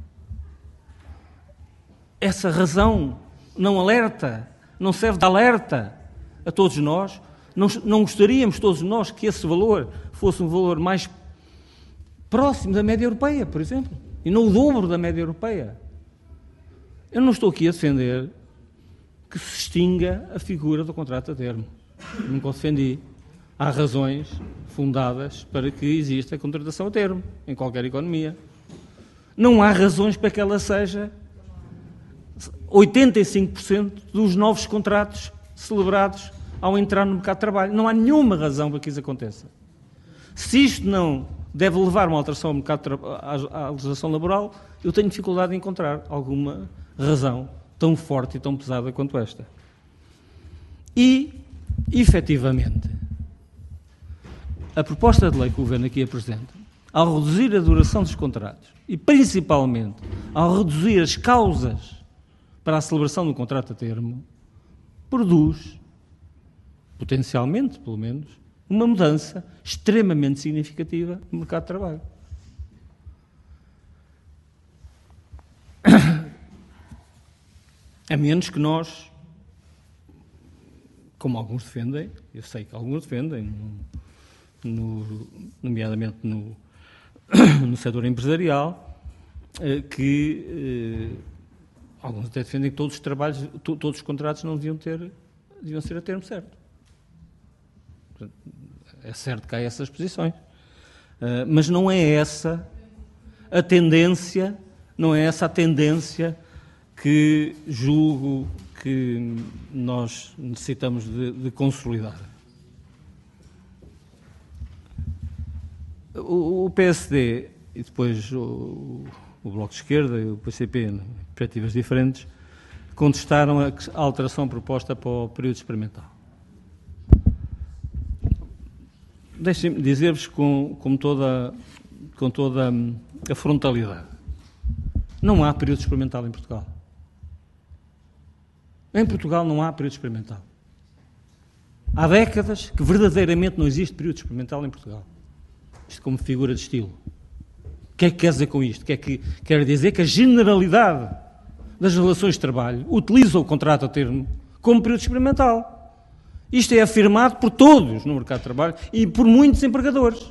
Essa razão não alerta, não serve de alerta a todos nós. Não, não gostaríamos todos nós que esse valor fosse um valor mais próximo da média europeia, por exemplo, e não o dobro da média europeia. Eu não estou aqui a defender que se extinga a figura do contrato a termo. Nunca o defendi. Há razões fundadas para que exista a contratação a termo em qualquer economia. Não há razões para que ela seja oitenta e cinco por cento dos novos contratos celebrados ao entrar no mercado de trabalho. Não há nenhuma razão para que isso aconteça. Se isto não deve levar uma alteração ao mercado de à, à legislação laboral, eu tenho dificuldade em encontrar alguma razão tão forte e tão pesada quanto esta. E, efetivamente, a proposta de lei que o Governo aqui apresenta, ao reduzir a duração dos contratos e, principalmente, ao reduzir as causas para a celebração do contrato a termo, produz, potencialmente, pelo menos, uma mudança extremamente significativa no mercado de trabalho. A menos que nós, como alguns defendem, eu sei que alguns defendem, no, no, nomeadamente no, no setor empresarial, que alguns até defendem que todos os trabalhos, todos os contratos não deviam ter, deviam ser a termo certo. É certo que há essas posições, uh, mas não é essa a tendência, não é essa a tendência que julgo que nós necessitamos de, de consolidar. O, o P S D e depois o, o Bloco de Esquerda e o P C P, em perspectivas diferentes, contestaram a alteração proposta para o período experimental. Deixem-me dizer-vos com, com, toda, com toda a frontalidade. Não há período experimental em Portugal. Em Portugal não há período experimental. Há décadas que verdadeiramente não existe período experimental em Portugal. Isto como figura de estilo. O que é que quer dizer com isto? Quer, que, quer dizer que a generalidade das relações de trabalho utiliza o contrato a termo como período experimental. Isto é afirmado por todos no mercado de trabalho e por muitos empregadores.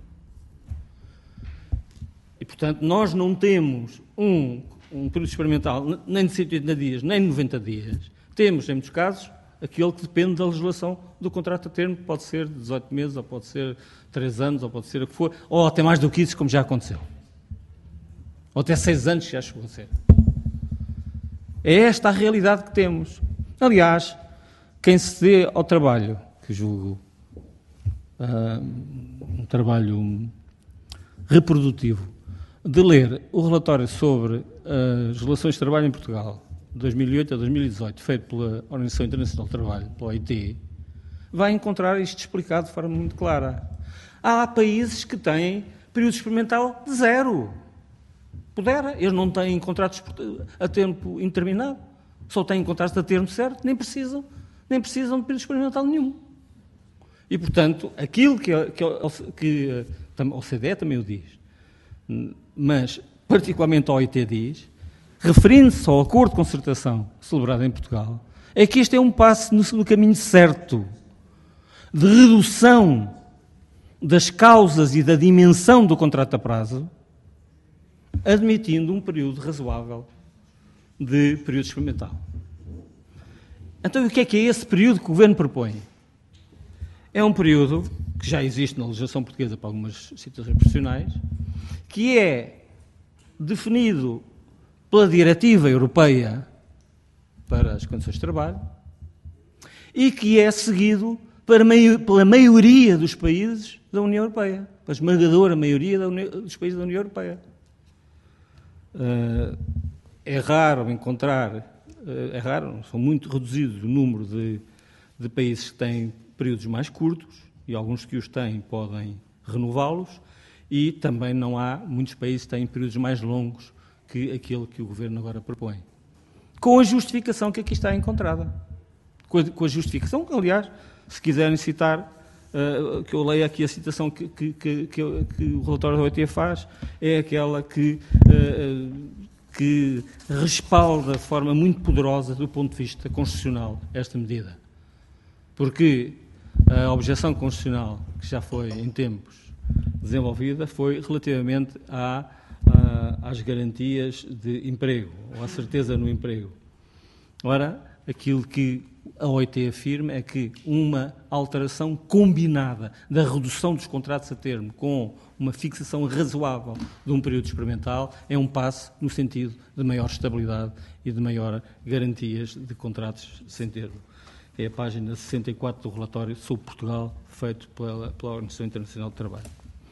E, portanto, nós não temos um, um período experimental nem de cento e oitenta dias, nem de noventa dias. Temos, em muitos casos, aquele que depende da legislação do contrato a termo, que pode ser dezoito meses, ou pode ser três anos, ou pode ser o que for, ou até mais do que isso, como já aconteceu. Ou até seis anos, que já chegou a ser. É esta a realidade que temos. Aliás, quem se dê ao trabalho, que julgo uh, um trabalho reprodutivo, de ler o relatório sobre uh, as relações de trabalho em Portugal, de dois mil e oito a dois mil e dezoito, feito pela Organização Internacional do Trabalho, pela O I T, vai encontrar isto explicado de forma muito clara. Há países que têm período experimental de zero. Pudera, eles não têm contratos a tempo indeterminado, só têm contratos a termo certo, nem precisam, nem precisam de período experimental nenhum. E, portanto, aquilo que, que, que a O C D E também o diz, mas particularmente a O I T diz, referindo-se ao acordo de concertação celebrado em Portugal, é que este é um passo no, no caminho certo de redução das causas e da dimensão do contrato a prazo, admitindo um período razoável de período experimental. Então, o que é que é esse período que o Governo propõe? É um período que já existe na legislação portuguesa para algumas situações profissionais, que é definido pela Diretiva Europeia para as condições de trabalho e que é seguido para meio, pela maioria dos países da União Europeia, pela esmagadora maioria da União, dos países da União Europeia. Uh, é raro encontrar, uh, é raro, são muito reduzidos o número de, de países que têm períodos mais curtos, e alguns que os têm podem renová-los, e também não há, muitos países têm períodos mais longos que aquele que o Governo agora propõe. Com a justificação que aqui está encontrada. Com a, com a justificação, aliás, se quiserem citar, uh, que eu leio aqui a citação que, que, que, que, que o relatório da O I T faz, é aquela que, uh, que respalda de forma muito poderosa, do ponto de vista constitucional, esta medida. Porque a objeção constitucional que já foi, em tempos, desenvolvida foi relativamente à, à, às garantias de emprego, ou à certeza no emprego. Ora, aquilo que a O I T afirma é que uma alteração combinada da redução dos contratos a termo com uma fixação razoável de um período experimental é um passo no sentido de maior estabilidade e de maior garantias de contratos sem termo. É a página sessenta e quatro do relatório sobre Portugal, feito pela, pela Organização Internacional do Trabalho.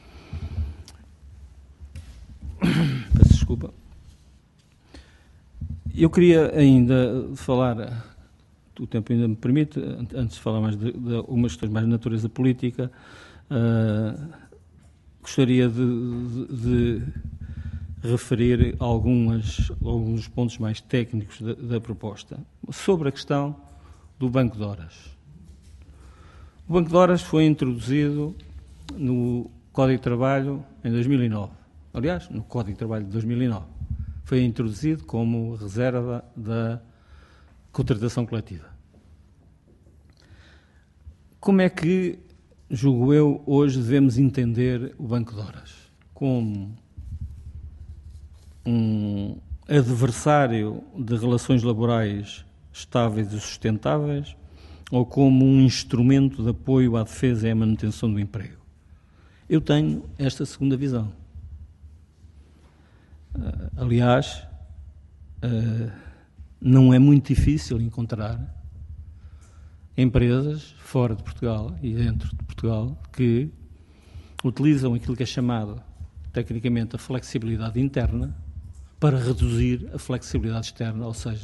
Peço desculpa. Eu queria ainda falar, o tempo ainda me permite, antes de falar mais de, de algumas questões mais de natureza política, uh, gostaria de, de, de referir algumas, alguns pontos mais técnicos da, da proposta. Sobre a questão do Banco de Horas. O Banco de Horas foi introduzido no Código de Trabalho em dois mil e nove. Aliás, no Código de Trabalho de dois mil e nove. Foi introduzido como reserva da contratação coletiva. Como é que, julgo eu, hoje devemos entender o Banco de Horas? Como um adversário de relações laborais estáveis e sustentáveis, ou como um instrumento de apoio à defesa e à manutenção do emprego? Eu tenho esta segunda visão. Uh, aliás, uh, não é muito difícil encontrar empresas fora de Portugal e dentro de Portugal que utilizam aquilo que é chamado, tecnicamente, a flexibilidade interna para reduzir a flexibilidade externa, ou seja,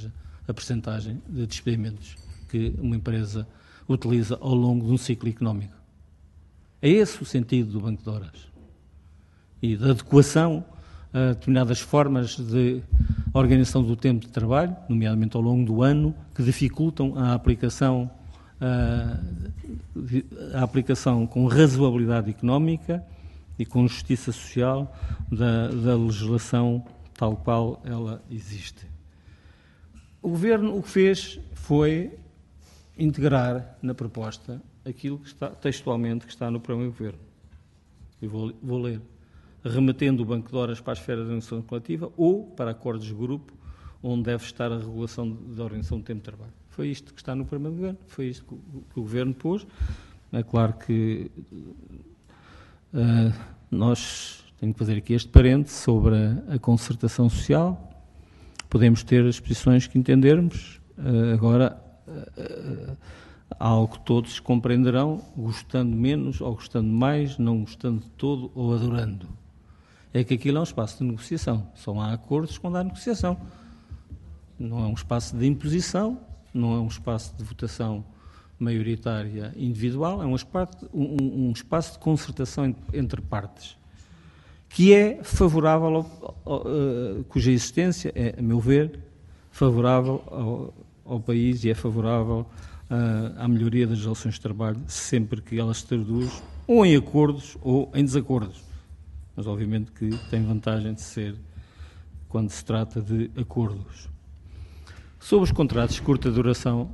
a percentagem de despedimentos que uma empresa utiliza ao longo de um ciclo económico. É esse o sentido do Banco de Horas e da adequação a determinadas formas de organização do tempo de trabalho, nomeadamente ao longo do ano, que dificultam a aplicação, a, a aplicação com razoabilidade económica e com justiça social da, da legislação tal qual ela existe. O Governo o que fez foi integrar na proposta aquilo que está textualmente que está no programa do Governo. Eu vou, vou ler. Remetendo o Banco de Horas para a esfera da organização coletiva ou para acordos de grupo, onde deve estar a regulação da organização do tempo de trabalho. Foi isto que está no programa do Governo, foi isto que o, que o Governo pôs. É claro que uh, nós temos que fazer aqui este parente sobre a, a concertação social. Podemos ter as posições que entendermos. Uh, agora, uh, uh, algo que todos compreenderão, gostando menos ou gostando mais, não gostando de todo ou adorando. É que aquilo é um espaço de negociação. Só há acordos quando há negociação. Não é um espaço de imposição, não é um espaço de votação maioritária individual, é um espaço, um, um espaço de concertação entre partes, que é favorável, ao, ao, uh, cuja existência é, a meu ver, favorável ao, ao país e é favorável uh, à melhoria das relações de trabalho, sempre que elas se traduz ou em acordos ou em desacordos. Mas, obviamente, que tem vantagem de ser quando se trata de acordos. Sobre os contratos de curta duração,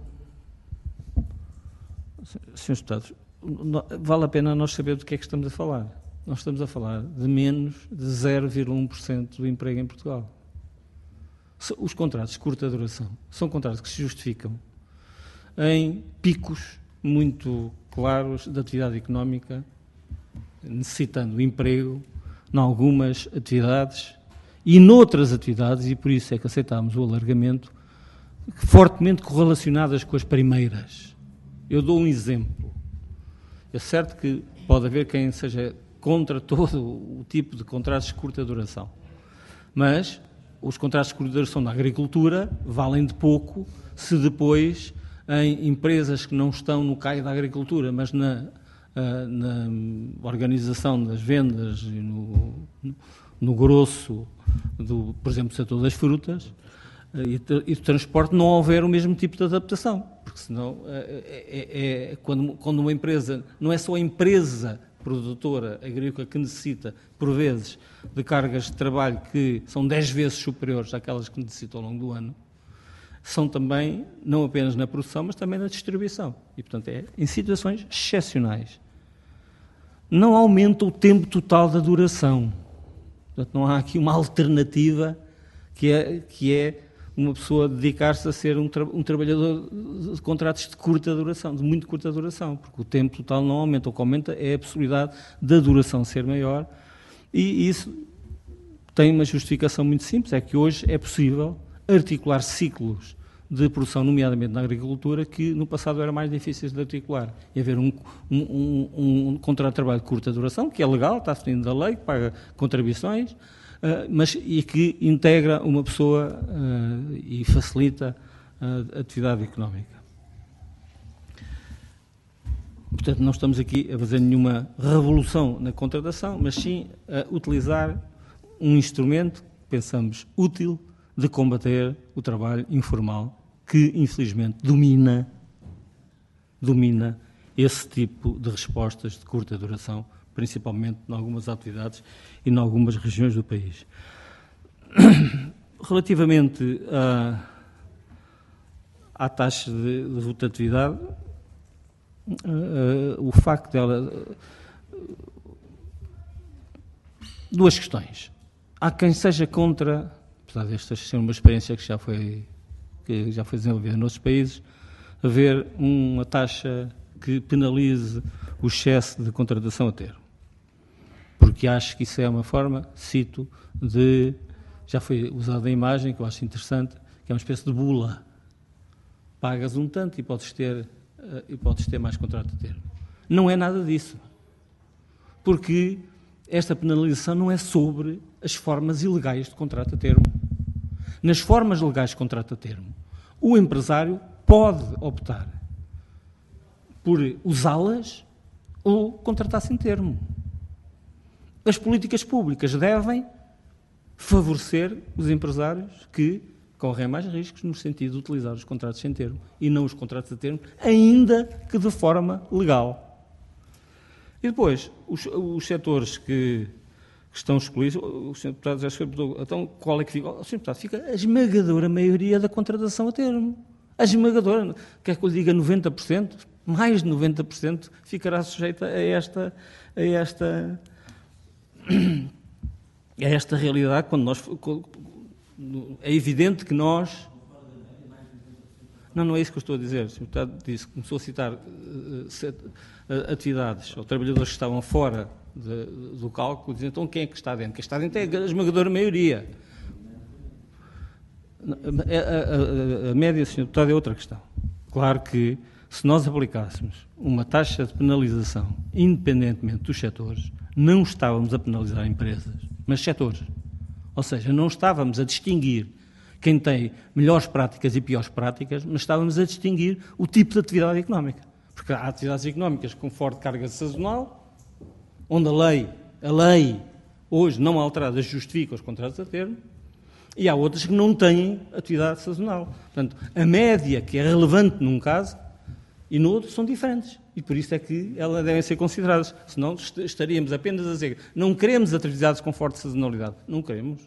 senhores Deputados, vale a pena nós saber do que é que estamos a falar. Nós estamos a falar de menos de zero vírgula um por cento do emprego em Portugal. Os contratos de curta duração são contratos que se justificam em picos muito claros de atividade económica, necessitando emprego em algumas atividades e noutras atividades, e por isso é que aceitámos o alargamento, fortemente correlacionadas com as primeiras. Eu dou um exemplo. É certo que pode haver quem seja contra todo o tipo de contratos de curta duração, mas os contratos de curta duração na agricultura valem de pouco se depois em empresas que não estão no caio da agricultura, mas na na organização das vendas e no, no grosso, do, por exemplo, do setor das frutas e, e do transporte, não houver o mesmo tipo de adaptação. Porque senão, é, é, é, quando, quando uma empresa, não é só a empresa produtora agrícola que necessita, por vezes, de cargas de trabalho que são dez vezes superiores àquelas que necessita ao longo do ano, são também, não apenas na produção, mas também na distribuição. E, portanto, é em situações excepcionais. Não aumenta o tempo total da duração. Portanto, não há aqui uma alternativa que é, que é uma pessoa dedicar-se a ser um, tra um trabalhador de contratos de curta duração, de muito curta duração, porque o tempo total não aumenta. O que aumenta é a possibilidade da duração ser maior, e isso tem uma justificação muito simples, é que hoje é possível articular ciclos de produção, nomeadamente na agricultura, que no passado era mais difíceis de articular. E haver um, um, um, um contrato de trabalho de curta duração, que é legal, está definido da lei, que paga contribuições, uh, mas e que integra uma pessoa uh, e facilita a atividade económica. Portanto, não estamos aqui a fazer nenhuma revolução na contratação, mas sim a utilizar um instrumento, pensamos, útil, de combater o trabalho informal, que, infelizmente, domina, domina esse tipo de respostas de curta duração, principalmente em algumas atividades e em algumas regiões do país. Relativamente à, à taxa de, de rotatividade, uh, o facto dela... Uh, duas questões. Há quem seja contra... apesar desta ser uma experiência que já foi, que já foi desenvolvida noutros países, haver uma taxa que penalize o excesso de contratação a termo. Porque acho que isso é uma forma, cito, de... já foi usada a imagem, que eu acho interessante, que é uma espécie de bula. Pagas um tanto e podes ter, e podes ter mais contrato a termo. Não é nada disso. Porque esta penalização não é sobre as formas ilegais de contrato a termo. Nas formas legais de contrato a termo, O empresário pode optar por usá-las ou contratar sem termo. As políticas públicas devem favorecer os empresários que correm mais riscos no sentido de utilizar os contratos sem termo e não os contratos a termo, ainda que de forma legal. E depois, os, os setores que, que estão excluídos, o senhor Deputado já escreveu, então qual é que fica? O senhor Deputado, fica a esmagadora maioria da contratação a termo. A esmagadora, quer que eu lhe diga noventa por cento, mais de noventa por cento ficará sujeita a esta, a esta, a esta realidade, quando nós... É evidente que nós... Não, não é isso que eu estou a dizer. O senhor Deputado disse, começou a citar uh, set, uh, atividades ou trabalhadores que estavam fora de, do cálculo, dizendo, então quem é que está dentro? Quem está dentro é a esmagadora maioria. A, a, a, a média, senhor Deputado, é outra questão. Claro que, se nós aplicássemos uma taxa de penalização, independentemente dos setores, não estávamos a penalizar empresas, mas setores. Ou seja, não estávamos a distinguir quem tem melhores práticas e piores práticas, mas estávamos a distinguir o tipo de atividade económica. Porque há atividades económicas com forte carga sazonal, onde a lei, a lei hoje não alterada, justifica os contratos a termo, e há outras que não têm atividade sazonal. Portanto, a média que é relevante num caso e no outro são diferentes. E por isso é que elas devem ser consideradas. Senão estaríamos apenas a dizer não queremos atividades com forte sazonalidade. Não queremos.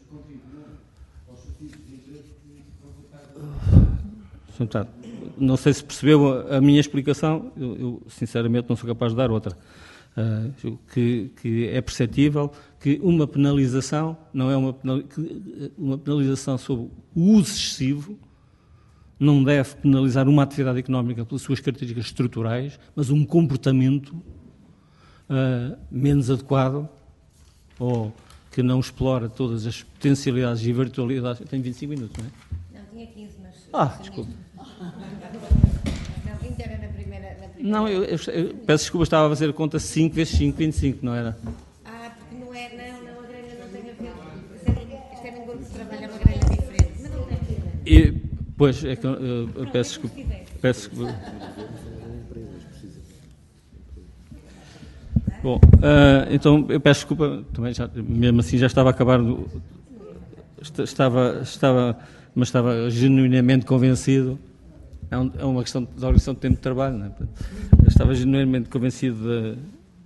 Não sei se percebeu a minha explicação. Eu, eu sinceramente, não sou capaz de dar outra. Uh, que, que é perceptível que uma penalização não é uma, penal, uma penalização sobre o uso excessivo, não deve penalizar uma atividade económica pelas suas características estruturais, mas um comportamento uh, menos adequado ou que não explora todas as potencialidades e virtualidades. Eu tenho vinte e cinco minutos, não é? Não, tinha quinze, mas... Ah, desculpe. Não, vinte era na primeira... Na primeira... Não, eu, eu, eu peço desculpa, estava a fazer a conta cinco vezes cinco, vinte e cinco, não era? Ah, porque não é... Não, não, a grelha não tem a ver... Isto é num grupo de trabalho, é uma grelha diferente. Mas não tem a ver. E, pois, é que eu, eu, eu peço desculpa. Peço desculpa. Bom, uh, então eu peço desculpa, também já, mesmo assim já estava a acabar, do, estava, estava, mas estava genuinamente convencido, é, um, é uma questão de organização de tempo de trabalho, não é? Eu estava genuinamente convencido de...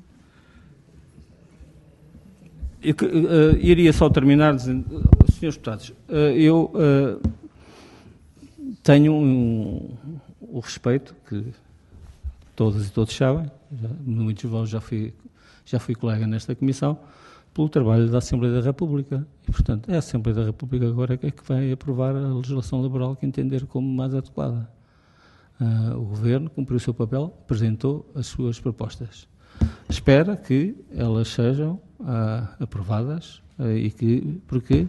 Eu uh, iria só terminar dizendo, senhores deputados, uh, eu uh, tenho um, o respeito que todas e todos sabem, já, muitos de vós já fui, já fui colega nesta comissão, pelo trabalho da Assembleia da República. E, portanto, é a Assembleia da República agora que é que vai aprovar a legislação laboral que entender como mais adequada. Uh, o Governo cumpriu o seu papel, apresentou as suas propostas. Espera que elas sejam uh, aprovadas uh, e que, porque,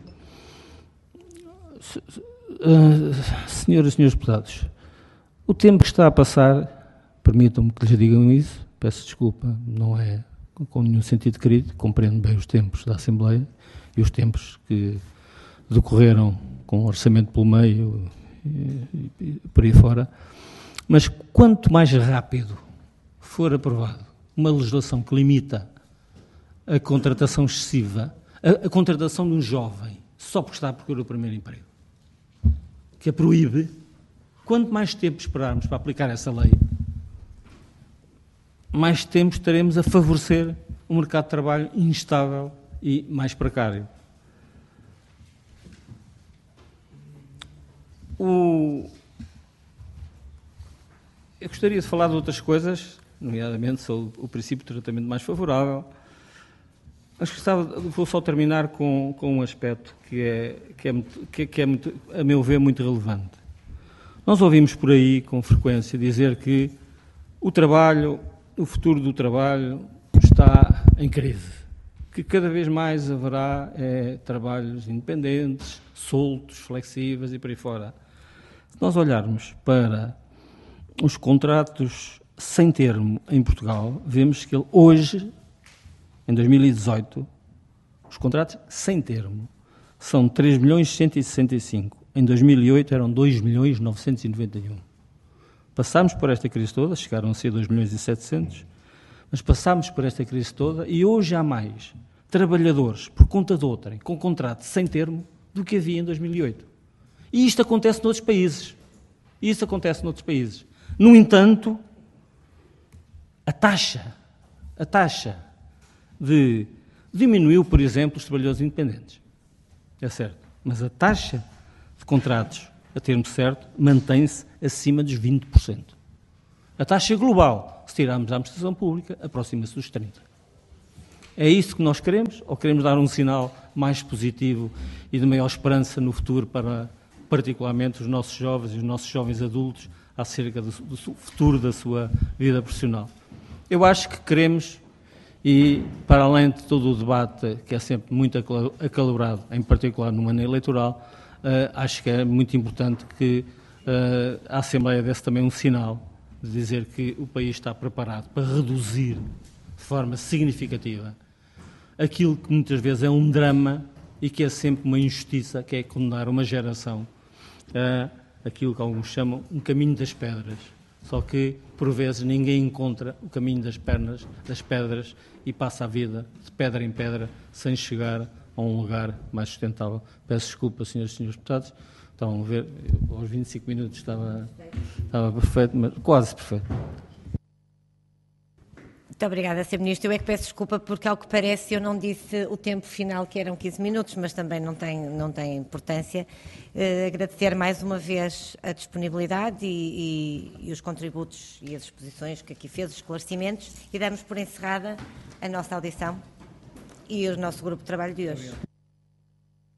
uh, senhoras e senhores deputados, o tempo que está a passar, permitam-me que lhes digam isso, peço desculpa, não é com nenhum sentido crítico, compreendo bem os tempos da Assembleia e os tempos que decorreram com o orçamento pelo meio e, e, e por aí fora, mas quanto mais rápido for aprovado uma legislação que limita a contratação excessiva, a, a contratação de um jovem só porque está a procurar o primeiro emprego, que a proíbe, quanto mais tempo esperarmos para aplicar essa lei, mais tempo estaremos a favorecer um mercado de trabalho instável e mais precário. O... Eu gostaria de falar de outras coisas, nomeadamente sobre o princípio de tratamento mais favorável, mas gostava, vou só terminar com, com um aspecto que é, que, é muito, que, que é muito, a meu ver, muito relevante. Nós ouvimos por aí, com frequência, dizer que o trabalho, o futuro do trabalho está em crise, que cada vez mais haverá é, trabalhos independentes, soltos, flexíveis e por aí fora. Se nós olharmos para os contratos sem termo em Portugal, vemos que ele, hoje, em dois mil e dezoito, os contratos sem termo são três milhões cento e sessenta e cinco. em dois mil e oito eram dois milhões novecentos e noventa e um. Passámos por esta crise toda, chegaram a ser dois milhões e setecentos, mas passámos por esta crise toda e hoje há mais trabalhadores por conta de outrem, com contrato sem termo, do que havia em dois mil e oito. E isto acontece noutros países. Isso acontece noutros países. No entanto, a taxa, a taxa de diminuiu, por exemplo, os trabalhadores independentes. É certo. Mas a taxa de contratos a termo certo mantém-se acima dos vinte por cento. A taxa global, se tirarmos a administração pública, aproxima-se dos trinta por cento. É isso que nós queremos? Ou queremos dar um sinal mais positivo e de maior esperança no futuro para, particularmente, os nossos jovens e os nossos jovens adultos acerca do, do futuro da sua vida profissional? Eu acho que queremos, e para além de todo o debate, que é sempre muito acalorado, em particular no ano eleitoral, uh, acho que é muito importante que uh, a Assembleia desse também um sinal de dizer que o país está preparado para reduzir de forma significativa aquilo que muitas vezes é um drama e que é sempre uma injustiça, que é condenar uma geração a aquilo que alguns chamam um caminho das pedras. Só que, por vezes, ninguém encontra o caminho das, pernas, das pedras e passa a vida de pedra em pedra sem chegar a um lugar mais sustentável. Peço desculpa, senhoras e senhores deputados. Estão a ver, aos vinte e cinco minutos estava, estava perfeito, mas quase perfeito. Muito obrigada, senhor Ministro. Eu é que peço desculpa porque, ao que parece, eu não disse o tempo final, que eram quinze minutos, mas também não tem, não tem importância. Uh, agradecer mais uma vez a disponibilidade e, e, e os contributos e as exposições que aqui fez, os esclarecimentos, e damos por encerrada a nossa audição e o nosso grupo de trabalho de hoje. Obrigado.